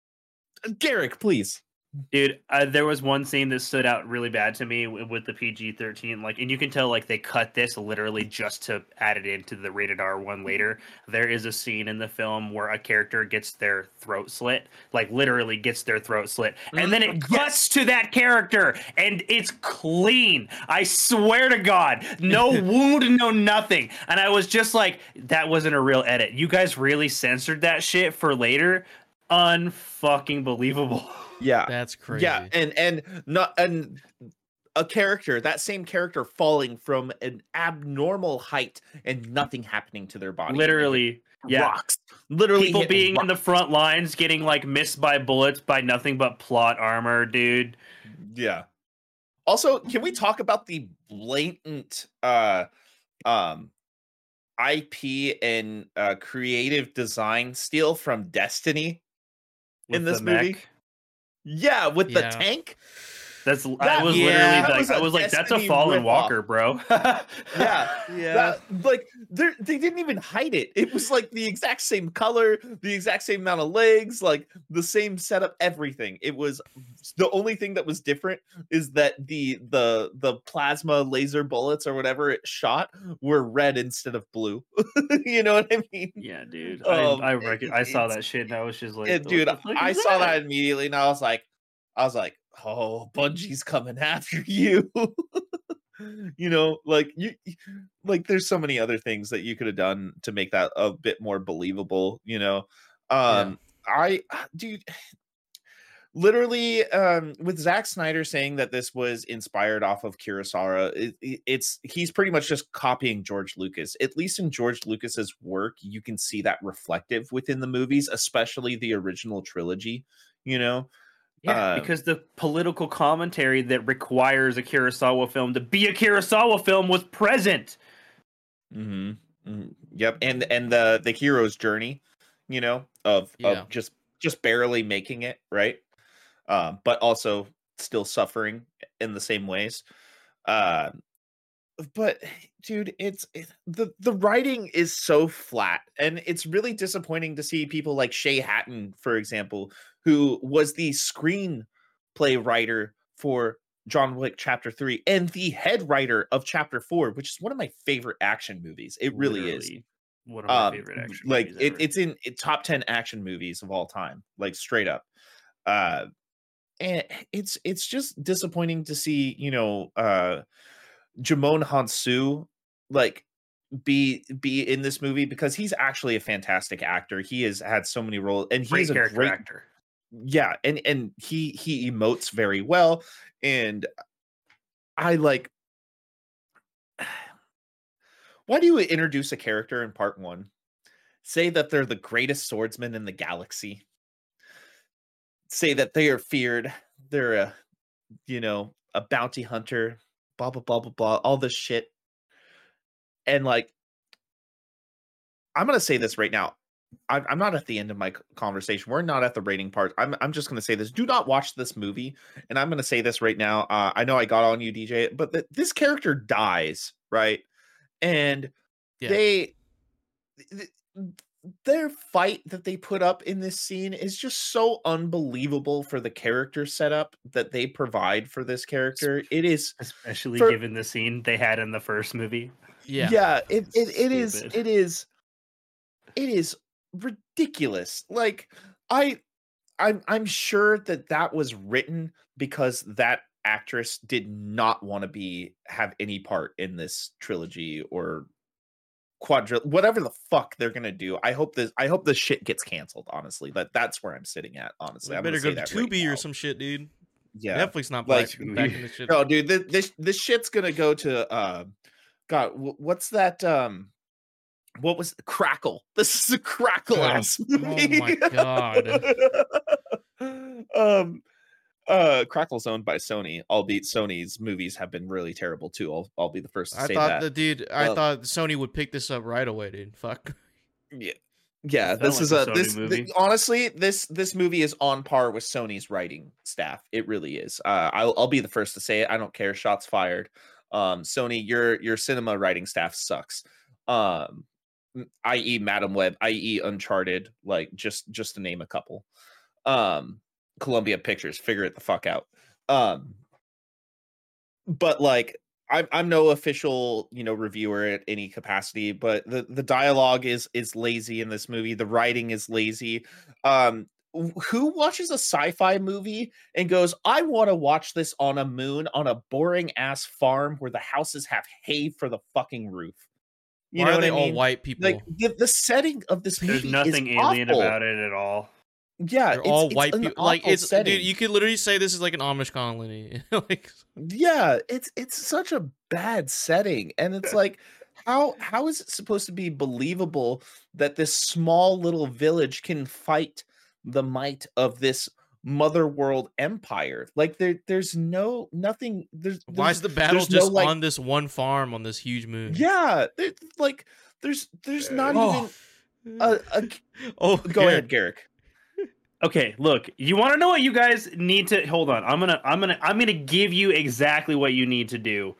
Garrick, please. Dude, uh, there was one scene that stood out really bad to me with, with the P G thirteen, like, and you can tell like they cut this literally just to add it into the rated R one later. There is a scene in the film where a character gets their throat slit, like literally gets their throat slit, and then it cuts to that character, and it's clean. I swear to God, no wound, no nothing. And I was just like, that wasn't a real edit. You guys really censored that shit for later. Unfucking believable. Yeah, That's crazy. yeah, and and not and a character, that same character falling from an abnormal height and nothing happening to their body. Literally, yeah. Rocks. Literally, People hit being in the rocks. front lines, getting like missed by bullets by nothing but plot armor, dude. Yeah. Also, can we talk about the blatant uh um I P and uh creative design steal from Destiny in With this the movie? mech. Yeah, with Yeah. the tank. That's I That- was yeah, literally that like was I a was like that's a Destiny fallen ripoff. walker, bro. Yeah. Yeah. That, like they they didn't even hide it. It was like the exact same color, the exact same amount of legs, like the same setup, everything. It was the only thing that was different is that the the the plasma laser bullets or whatever it shot were red instead of blue. You know what I mean? Yeah, dude. Um, I I, reckon, I saw it's- that shit and I was just like, And what dude, the fuck I is saw that immediately and I was like, I was like, oh, Bungie's coming after you. You know, like you like there's so many other things that you could have done to make that a bit more believable, you know. Um I dude literally um with Zack Snyder saying that this was inspired off of Kurosawa, it, it- it's he's pretty much just copying George Lucas. At least in George Lucas's work, you can see that reflective within the movies, especially the original trilogy, you know. Yeah, um, because the political commentary that requires a Kurosawa film to be a Kurosawa film was present. hmm Yep, and and the the hero's journey, you know, of Yeah. of just just barely making it, right? Um, but also still suffering in the same ways. Uh, but dude, it's it, the the writing is so flat, and it's really disappointing to see people like Shay Hatton, for example, who was the screenplay writer for John Wick Chapter Three and the head writer of Chapter Four, which is one of my favorite action movies. It really is. Literally. One of my Um, favorite action like movies it, ever. it's in it, top ten action movies of all time, like straight up. Uh, and it's it's just disappointing to see, you know, uh, Jimon Hansu like be be in this movie because he's actually a fantastic actor. He has had so many roles, and Great he's a character great actor. yeah, and and he he emotes very well, and I like. Why do you introduce a character in part one? Say that they're the greatest swordsman in the galaxy. Say that they are feared. They're a, you know, a bounty hunter. Blah blah blah blah blah. All this shit, and like, I'm gonna say this right now. I'm, I'm not at the end of my c- conversation. We're not at the rating part. I'm I'm just gonna say this. Do not watch this movie. And I'm gonna say this right now. Uh, I know I got on you, D J, but th- this character dies, right? And Yeah. they th- their fight that they put up in this scene is just so unbelievable for the character setup that they provide for this character. It is Especially for given the scene they had in the first movie. Yeah. yeah, it it, it is Stupid. it is it is ridiculous. Like I I'm I'm sure that that was written because that actress did not want to be have any part in this trilogy or quadri whatever the fuck they're gonna do. I hope this I hope this shit gets canceled, honestly. But that's where I'm sitting at, honestly. We I'm better gonna go say to that right Tubi now. or some shit, dude. Yeah. Netflix not Like, back, backing this shit. No, dude, this this, this shit's gonna go to uh God, wh- what's that um what was Crackle? This is a Crackle Oh, ass oh movie. my God. um uh Crackle's owned by Sony, albeit Sony's movies have been really terrible too. I'll I'll be the first to I say thought that. the dude. I Um, thought Sony would pick this up right away, dude. Fuck. Yeah. Yeah, It felt this like is a a Sony this movie. th- honestly, this this movie is on par with Sony's writing staff. It really is. Uh I'll I'll be the first to say it. I don't care. Shots fired. Um Sony, your your cinema writing staff sucks. Um i e. Madam Web, i e. Uncharted, like just just to name a couple. Um Columbia Pictures, figure it the fuck out. Um but like I'm I'm no official, you know, reviewer at any capacity, but the the dialogue is is lazy in this movie. The writing is lazy. Um, wh- who watches a sci-fi movie and goes, "I want to watch this on a moon on a boring ass farm where the houses have hay for the fucking roof"? You Why know are what they I all mean? white people? Like the, the setting of this There's movie nothing is alien awful. about it at all. Yeah, They're it's, all it's white an people. Like awful it's setting. dude. You could literally say this is like an Amish colony. Like Yeah, it's it's such a bad setting, and it's like how how is it supposed to be believable that this small little village can fight the might of this mother world empire? Like there there's no nothing there's, why there's is the battle there's no, just like on this one farm on this huge moon? yeah, there, like there's there's not Oh. even a, a oh, go here. ahead, Garrick. Okay, look, you want to know what you guys need to hold on. I'm going to I'm going to I'm going to give you exactly what you need to do.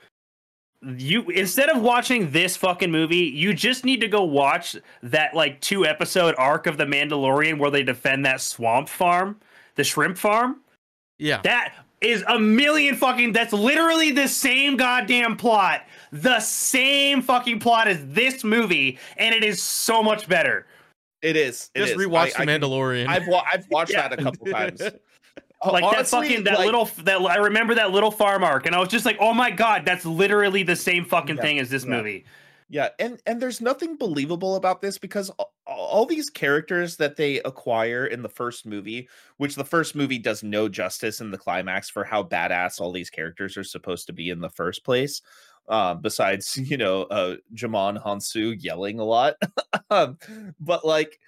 You instead of watching this fucking movie, you just need to go watch that like two episode arc of The Mandalorian where they defend that swamp farm, the shrimp farm. Yeah. That is a million fucking that's literally the same goddamn plot. The same fucking plot as this movie, and it is so much better. It is. It Just is. rewatch I- The I can- Mandalorian. I've wa- I've watched Yeah. that a couple times. Like Honestly, that fucking that like- little that I remember that little farm arc, and I was just like, oh my god, that's literally the same fucking Yeah, thing as this yeah. movie. Yeah, and and there's nothing believable about this because all, all these characters that they acquire in the first movie, which the first movie does no justice in the climax for how badass all these characters are supposed to be in the first place. Uh, besides, you know, uh, Jimon Hansu yelling a lot, um, but like,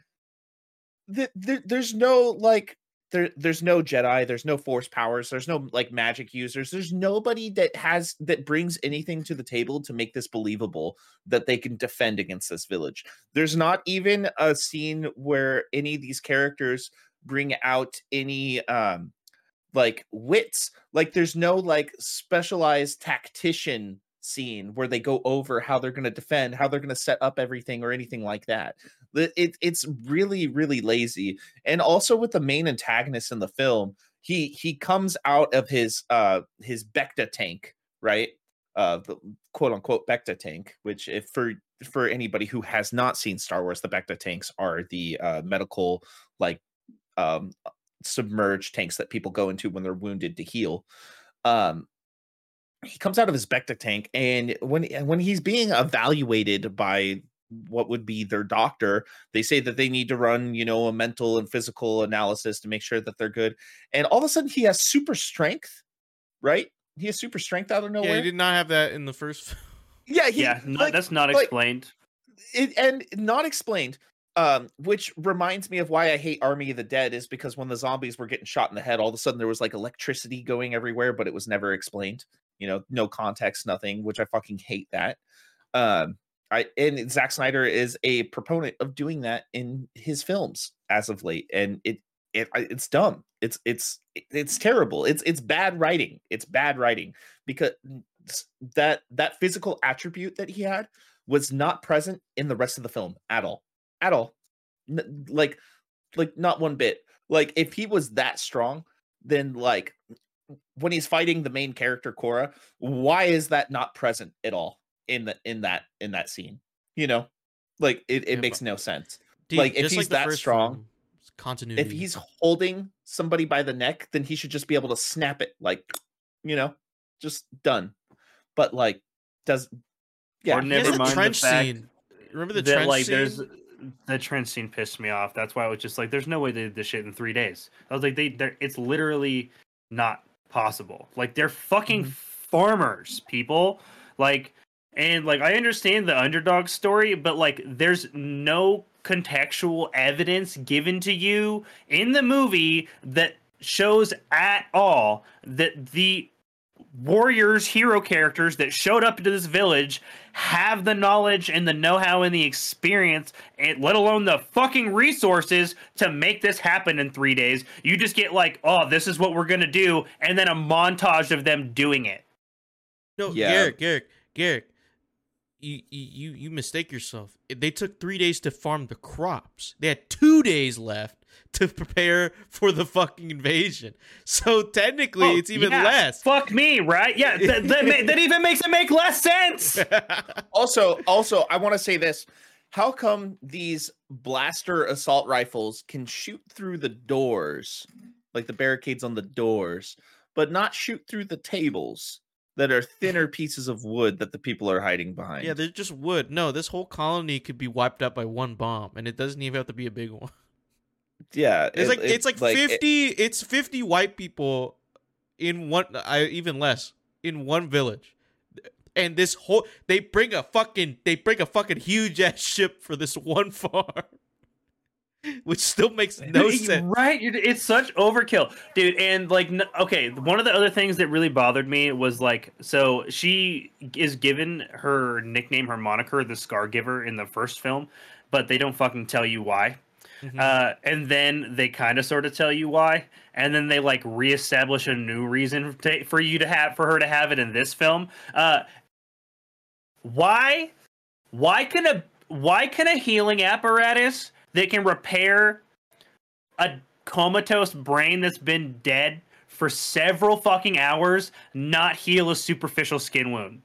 th- th- there's no like. There, there's no Jedi, there's no force powers, there's no like magic users, there's nobody that has that brings anything to the table to make this believable that they can defend against this village. There's not even a scene where any of these characters bring out any um like wits. Like there's no like specialized tactician scene where they go over how they're going to defend, how they're going to set up everything or anything like that. It, it it's really really lazy. And also with the main antagonist in the film, he he comes out of his uh his Bacta tank, right? Uh the quote unquote Bacta tank, which if for for anybody who has not seen Star Wars, the Bacta tanks are the uh, medical, like, um, submerged tanks that people go into when they're wounded to heal. Um, he comes out of his Bacta tank, and when when he's being evaluated by what would be their doctor, they say that they need to run, you know, a mental and physical analysis to make sure that they're good. And all of a sudden, he has super strength, right? He has super strength out of nowhere. Yeah, he did not have that in the first. Yeah, he, yeah, not, like, that's not like, explained. It, and not explained. Um, which reminds me of why I hate Army of the Dead, is because when the zombies were getting shot in the head, all of a sudden there was like electricity going everywhere, but it was never explained. You know, no context, nothing. Which I fucking hate that. Um, I and Zack Snyder is a proponent of doing that in his films as of late, and it it it's dumb. It's it's it's terrible. It's it's bad writing. It's bad writing because that that physical attribute that he had was not present in the rest of the film at all. At all. N- like like not one bit. Like if he was that strong, then like when he's fighting the main character Korra, why is that not present at all in the in that in that scene? You know? Like it, it Yeah, makes but- no sense. Dude, like if just he's like the that first strong, film, it's continuity. if he's holding somebody by the neck, then he should just be able to snap it, like, you know, just done. But like, does yeah? Or He has never the mind the trench fact scene. Remember the that, trench like, scene? there's the trench scene pissed me off. That's why I was just like, there's no way they did this shit in three days. I was like, they, they're, it's literally not possible. Like, they're fucking Mhm. farmers, people. Like, and like, I understand the underdog story, but like, there's no contextual evidence given to you in the movie that shows at all that the warriors, hero characters that showed up into this village have the knowledge and the know-how and the experience, and let alone the fucking resources to make this happen in three days. You just get like, oh, this is what we're gonna do, and then a montage of them doing it. No, Yeah. Garrick, Garrick, Garrick. You, you you mistake yourself. They took three days to farm the crops. They had two days left to prepare for the fucking invasion. So technically, Oh, it's even yeah. less. Fuck me, right? Yeah, that, that, ma- that even makes it make less sense. Also, also, I want to say this: how come these blaster assault rifles can shoot through the doors, like the barricades on the doors, but not shoot through the tables that are thinner pieces of wood that the people are hiding behind? Yeah, they're just wood. No, this whole colony could be wiped out by one bomb, and it doesn't even have to be a big one. yeah. It's it- like it- it's like, it- fifty. it's fifty white people in one. I even less in one village, and this whole they bring a fucking they bring a fucking huge ass ship for this one farm, which still makes no Dude, sense. Right? You're- It's such overkill, dude. And like, n- okay, one of the other things that really bothered me was like, so she is given her nickname, her moniker, the Scar Giver, in the first film, but they don't fucking tell you why. Mhm. Uh, and then they kind of sort of tell you why, and then they like reestablish a new reason to, for you to have for her to have it in this film. Uh, why? Why can a why can a healing apparatus that can repair a comatose brain that's been dead for several fucking hours not heal a superficial skin wound?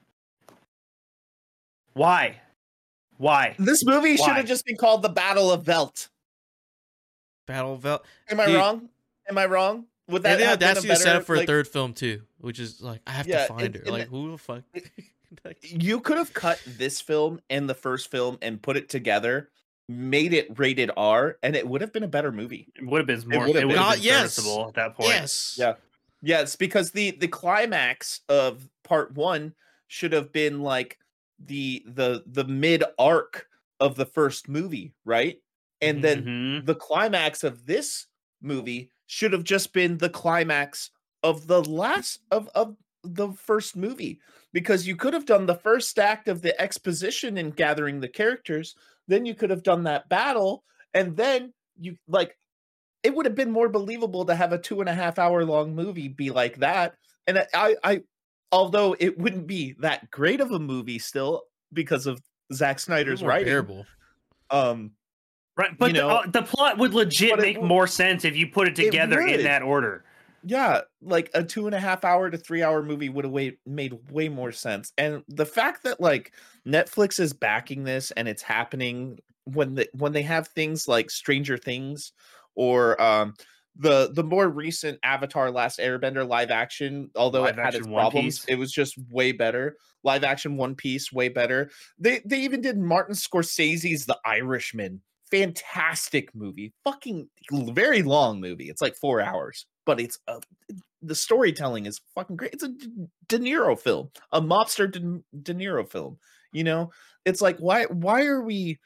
Why? Why? this movie should Why? have just been called the Battle of Velt. Battle Vel. Am I Dude. wrong? Am I wrong? Would that And then have been that's a the better, setup for like, a third film too, which is like I have Yeah, to find and- her. and Like the- who the fuck? Like, You could have cut this film and the first film and put it together, made it rated R, and it would have been a better movie. It would have been more. would've It would been. have Ah, been yes. serviceable at that point. yes. Yeah. Yes, because the the climax of part one should have been like the the the mid arc of the first movie, right? And then Mhm. the climax of this movie should have just been the climax of the last of of the first movie, because you could have done the first act of the exposition and gathering the characters, then you could have done that battle, and then you like it would have been more believable to have a two and a half hour long movie be like that. And I, I, I although it wouldn't be that great of a movie still because of Zack Snyder's More writing, bearable. um, Right, but you the, know, uh, the plot would legit but it make would- more sense if you put it it together in would. that order. Yeah, like a two and a half hour to three hour movie would have way, made way more sense. And the fact that like Netflix is backing this and it's happening when the when they have things like Stranger Things or um the the more recent Avatar Last Airbender live action, although Live it had its action One problems, Piece. it was just way better. Live action One Piece, way better. They they even did Martin Scorsese's The Irishman. Fantastic movie. Fucking very long movie. It's like four hours, but it's a, the storytelling is fucking great. It's a De Niro film, a mobster De, De Niro film. You know, it's like why why are we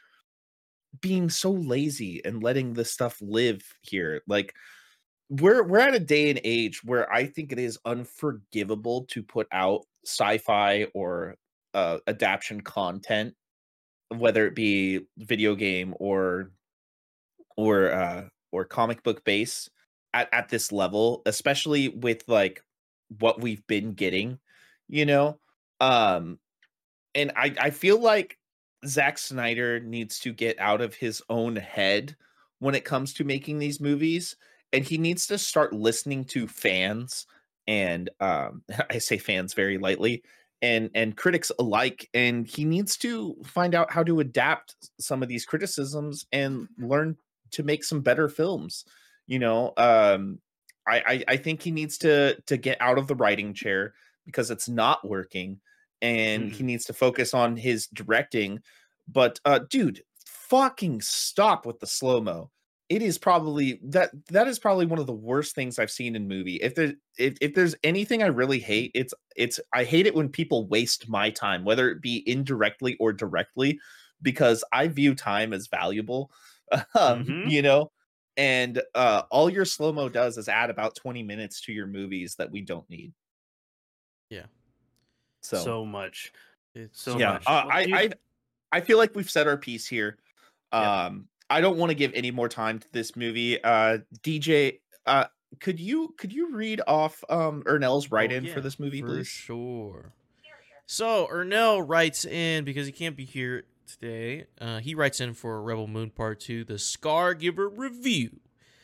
being so lazy and letting this stuff live here? Like we're we're at a day and age where I think it is unforgivable to put out sci-fi or uh, adaptation content, whether it be video game or or uh or comic book base at, at this level, especially with like what we've been getting, you know. Um and I I feel like Zack Snyder needs to get out of his own head when it comes to making these movies, and he needs to start listening to fans and um I say fans very lightly and and critics alike, and he needs to find out how to adapt some of these criticisms and learn to make some better films. You know, um I, I I think he needs to to get out of the writing chair because it's not working, and Mm-mm. he needs to focus on his directing. But uh dude, fucking stop with the slow-mo. It is probably that that is probably one of the worst things I've seen in movie. If there if, if there's anything I really hate, it's it's I hate it when people waste my time, whether it be indirectly or directly, because I view time as valuable. Um, Mhm. you know, and uh all your slow-mo does is add about twenty minutes to your movies that we don't need. Yeah. So, So much. It's So yeah, much. uh, Well, I dude- I I feel like we've said our piece here. Yeah. Um, I don't want to give any more time to this movie. Uh, D J, uh, could you could you read off um Ernell's write-in Oh, for yeah, this movie, for please? sure. So Ernell writes in because he can't be here today. Uh, he writes in for Rebel Moon Part Two, the Scar Giver review.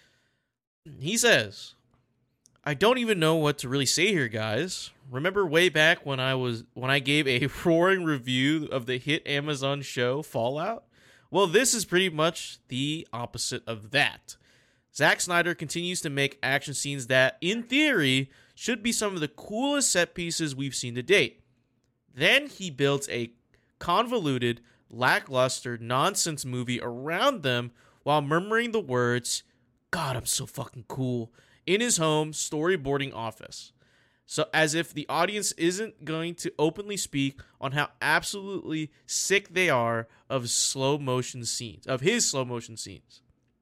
He says, "I don't even know what to really say here, guys. Remember way back when I was when I gave a roaring review of the hit Amazon show Fallout? Well, this is pretty much the opposite of that. Zack Snyder continues to make action scenes that, in theory, should be some of the coolest set pieces we've seen to date. Then he builds a convoluted, lackluster nonsense movie around them while murmuring the words, 'God, I'm so fucking cool,' in his home storyboarding office. So as if the audience isn't going to openly speak on how absolutely sick they are of slow motion scenes, of his slow motion scenes.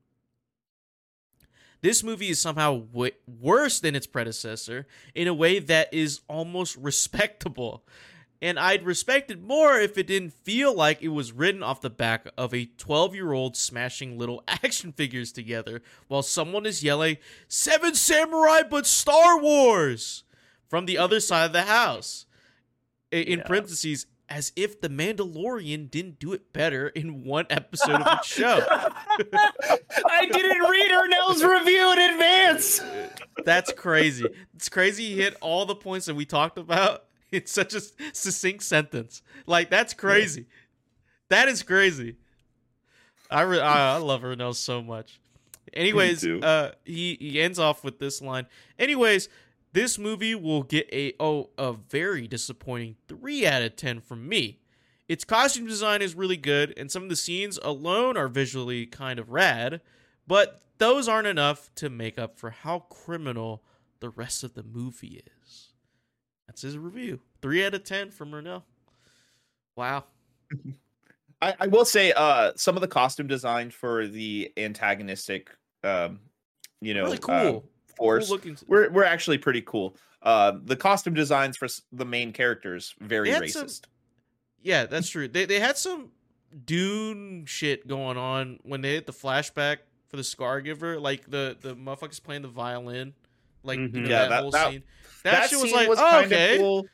This movie is somehow w- worse than its predecessor in a way that is almost respectable. And I'd respect it more if it didn't feel like it was written off the back of a twelve-year-old smashing little action figures together while someone is yelling, 'Seven Samurai but Star Wars!' from the other side of the house. In Yeah. parentheses, as if The Mandalorian didn't do it better in one episode of the show. I didn't read Ernell's review in advance. That's crazy. It's crazy he hit all the points that we talked about in such a succinct sentence. Like, that's crazy. That is crazy. I re- I, I love Ernell so much. Anyways, too. uh, he, he ends off with this line. Anyways, this movie will get a oh a very disappointing three out of ten from me. Its costume design is really good, and some of the scenes alone are visually kind of rad, but those aren't enough to make up for how criminal the rest of the movie is. That's his review. Three out of ten from Ernell. Wow. I, I will say, uh, some of the costume design for the antagonistic, um, you know, Really cool. uh, force Cool looking. we're we're actually pretty cool. Uh, the costume designs for s- the main characters very They had racist. some- Yeah, that's true. They they had some Dune shit going on when they hit the flashback for the Scar Giver, like the the motherfuckers playing the violin, like you Mhm. know, Yeah, that, that- whole that- scene. That, shit was scene like, was oh, kind okay, of cool.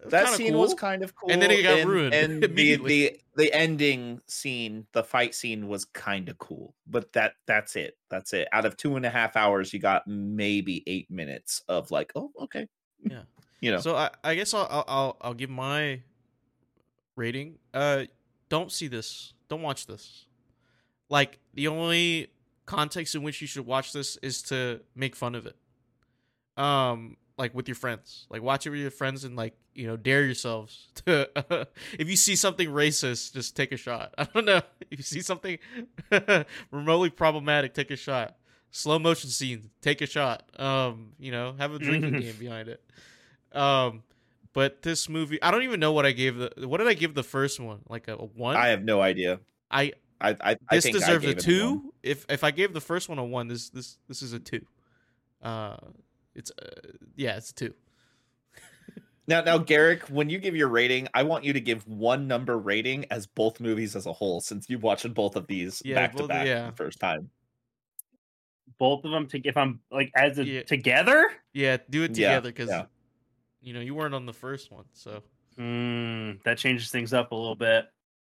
that kinda scene cool. was kind of cool, And then it got and, ruined and the immediately. the the ending scene, the fight scene was kind of cool, but that that's it. That's it. Out of two and a half hours, you got maybe eight minutes of like, oh, okay, Yeah. you know. So I, I guess I'll, I'll I'll I'll give my rating. Uh, don't see this. Don't watch this. Like, the only context in which you should watch this is to make fun of it. Um, like with your friends. Like, watch it with your friends and, like, you know, dare yourselves to. Uh, if you see something racist, just take a shot. I don't know. If you see something remotely problematic, take a shot. Slow motion scene, take a shot. Um, you know, have a drinking game behind it. Um, but this movie, I don't even know what I gave the. What did I give the first one? Like a, a one? I have no idea. I I I, I this think I deserved a gave it a one. two. If if I gave the first one a one, this this this is a two. Uh, it's uh, yeah, it's a two. Now, now, Garrick, when you give your rating, I want you to give one number rating as both movies as a whole, since you watched both of these Yeah, back to both- back yeah. the first time. Both of them, to, if I'm like as a Yeah. together. Yeah, do it Yeah, together because yeah. you know you weren't on the first one, so. Mm, that changes things up a little bit.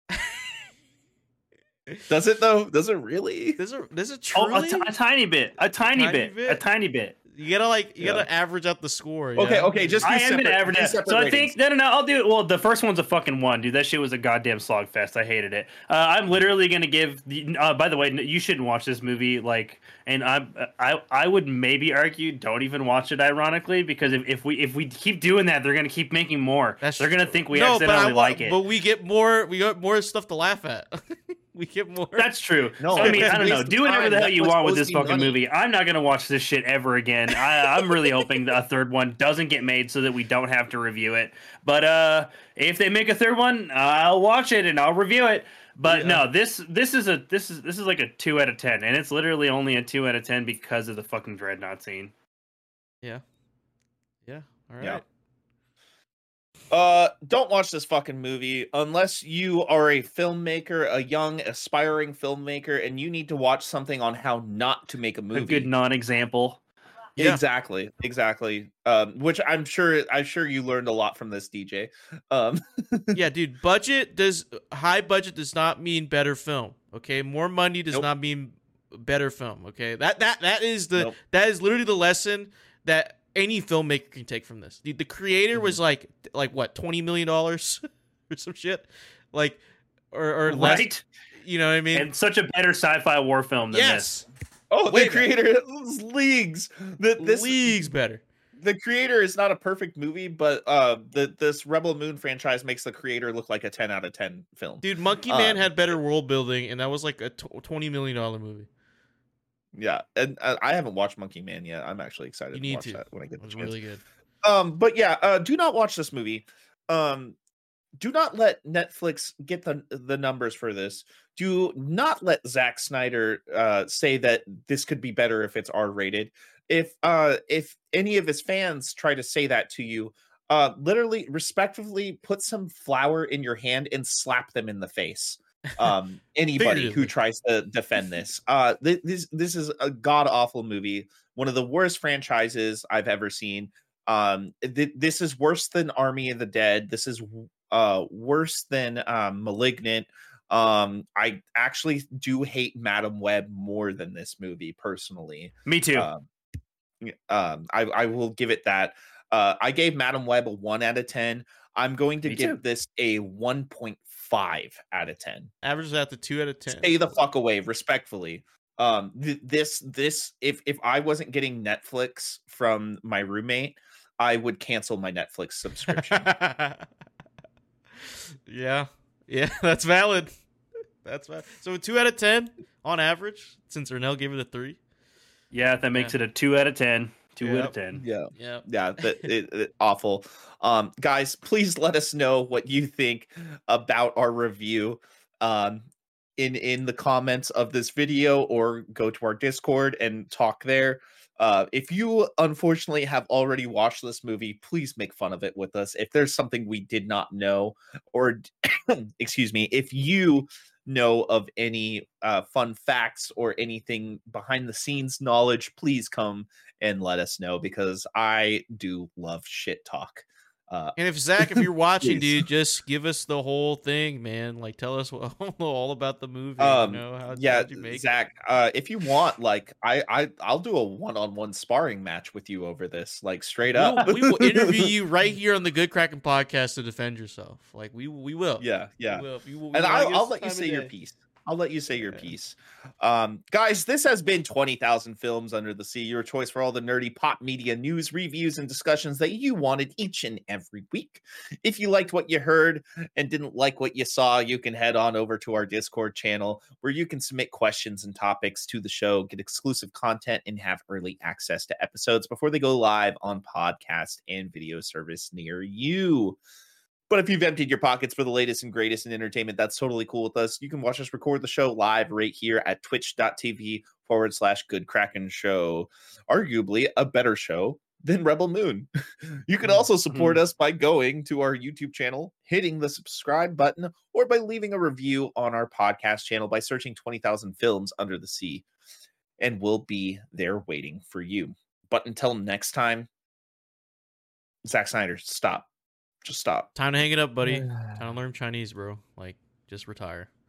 Does it though? Does it really? There's a there's a Oh, a, truly. t- a tiny bit, a tiny, tiny bit, bit? a tiny bit. You gotta like you Yeah. gotta average out the score. Okay, yeah? okay, just- I do am gonna separate- average do it. separate So I ratings. think no, no, no. I'll do it. Well, the first one's a fucking one, dude. That shit was a goddamn slog fest. I hated it. Uh, I'm literally gonna give. The, uh, by the way, you shouldn't watch this movie. Like, and I, I, I would maybe argue don't even watch it. Ironically, because if, if we if we keep doing that, they're gonna keep making more. That's they're gonna true. think we no, but I accidentally wa- like it. But we get more. We got more stuff to laugh at. we get more. That's true. No, So, I mean, it's I don't know. waste of Do whatever time. the hell you Netflix want with owes this me fucking money. movie. I'm not gonna watch this shit ever again. I, I'm really hoping that a third one doesn't get made so that we don't have to review it. But uh, if they make a third one, I'll watch it and I'll review it. But Yeah. no, this this is a this is this is like a two out of ten, and it's literally only a two out of ten because of the fucking Dreadnought scene. Yeah. Yeah. All right. Yeah. Uh, don't watch this fucking movie unless you are a filmmaker, a young aspiring filmmaker, and you need to watch something on how not to make a movie. A good non-example. Yeah. Exactly, exactly. Um, which I'm sure, I'm sure you learned a lot from this, D J. Um, Yeah, dude. Budget does high budget does not mean better film. Okay, more money does Nope. not mean better film. Okay, that that that is the Nope. that is literally the lesson that any filmmaker can take from this. The, the creator Mm-hmm. was like like what twenty million dollars or some shit, like or or less. Right? You know what I mean? And such a better sci-fi war film than yes, oh, Way the creator is leagues. The, this leagues better. the creator is not a perfect movie, but uh, the this Rebel Moon franchise makes the creator look like a ten out of ten film. Dude, Monkey Man Um, had better world building, and that was like a tw- twenty million dollar movie. Yeah, and uh, I haven't watched Monkey Man yet. I'm actually excited You to need watch to. that when I It get the was chance. really good. Um, but yeah, uh, do not watch this movie. Um, do not let Netflix get the the numbers for this. Do not let Zack Snyder uh, say that this could be better if it's R rated. If uh, if any of his fans try to say that to you, uh, literally, respectfully, put some flour in your hand and slap them in the face. Um, anybody who Figuratively. tries to defend this, uh, th- this this is a god awful movie. One of the worst franchises I've ever seen. Um, th- this is worse than Army of the Dead. This is uh worse than um, Malignant. Um, I actually do hate Madam Web more than this movie personally. Me too. Um, y- um, I, I will give it that. Uh, I gave Madam Web a one out of ten. I'm going to Me give too. this a one point five out of ten. Averages out to two out of ten. Stay the fuck away, respectfully. Um, th- this this if if I wasn't getting Netflix from my roommate, I would cancel my Netflix subscription. yeah, yeah, that's valid. That's valid. So a two out of ten on average, since Ernell gave it a three. Yeah, that makes Yeah. it a two out of ten. Two out Yep. of ten. yeah. Yeah, Yeah, that it, it- awful. Um, guys, please let us know what you think about our review. Um, in in the comments of this video, or go to our Discord and talk there. Uh, if you unfortunately have already watched this movie, please make fun of it with us. If there's something we did not know, or excuse me, if you know of any uh, fun facts or anything behind the scenes knowledge, please come and let us know, because I do love shit talk. Uh, And if Zach, if you're watching, Please. dude, just give us the whole thing, man. Like, tell us what, all about the movie. Um, you know, how yeah, how'd you make it? Zach, uh, if you want, like, I, I, I'll do a one-on-one sparring match with you over this, like, straight We'll, up. we will interview you right here on the Good Kraken podcast to defend yourself. Like we we will. Yeah, yeah. We will. We will. We And will I'll, give I'll us let you time say of your day. piece. I'll let you say your Yeah. piece. Um, guys, this has been twenty thousand Films Under the Sea, your choice for all the nerdy pop media news, reviews, and discussions that you wanted each and every week. If you liked what you heard and didn't like what you saw, you can head on over to our Discord channel where you can submit questions and topics to the show, get exclusive content, and have early access to episodes before they go live on podcast and video service near you. But if you've emptied your pockets for the latest and greatest in entertainment, that's totally cool with us. You can watch us record the show live right here at twitch.tv forward slash Good Kraken Show. Arguably a better show than Rebel Moon. You can also support us by going to our YouTube channel, hitting the subscribe button, or by leaving a review on our podcast channel by searching twenty thousand Films Under the Sea. And we'll be there waiting for you. But until next time, Zack Snyder, stop. Just stop. Time to hang it up, buddy. Time to learn Chinese, bro. Like, just retire.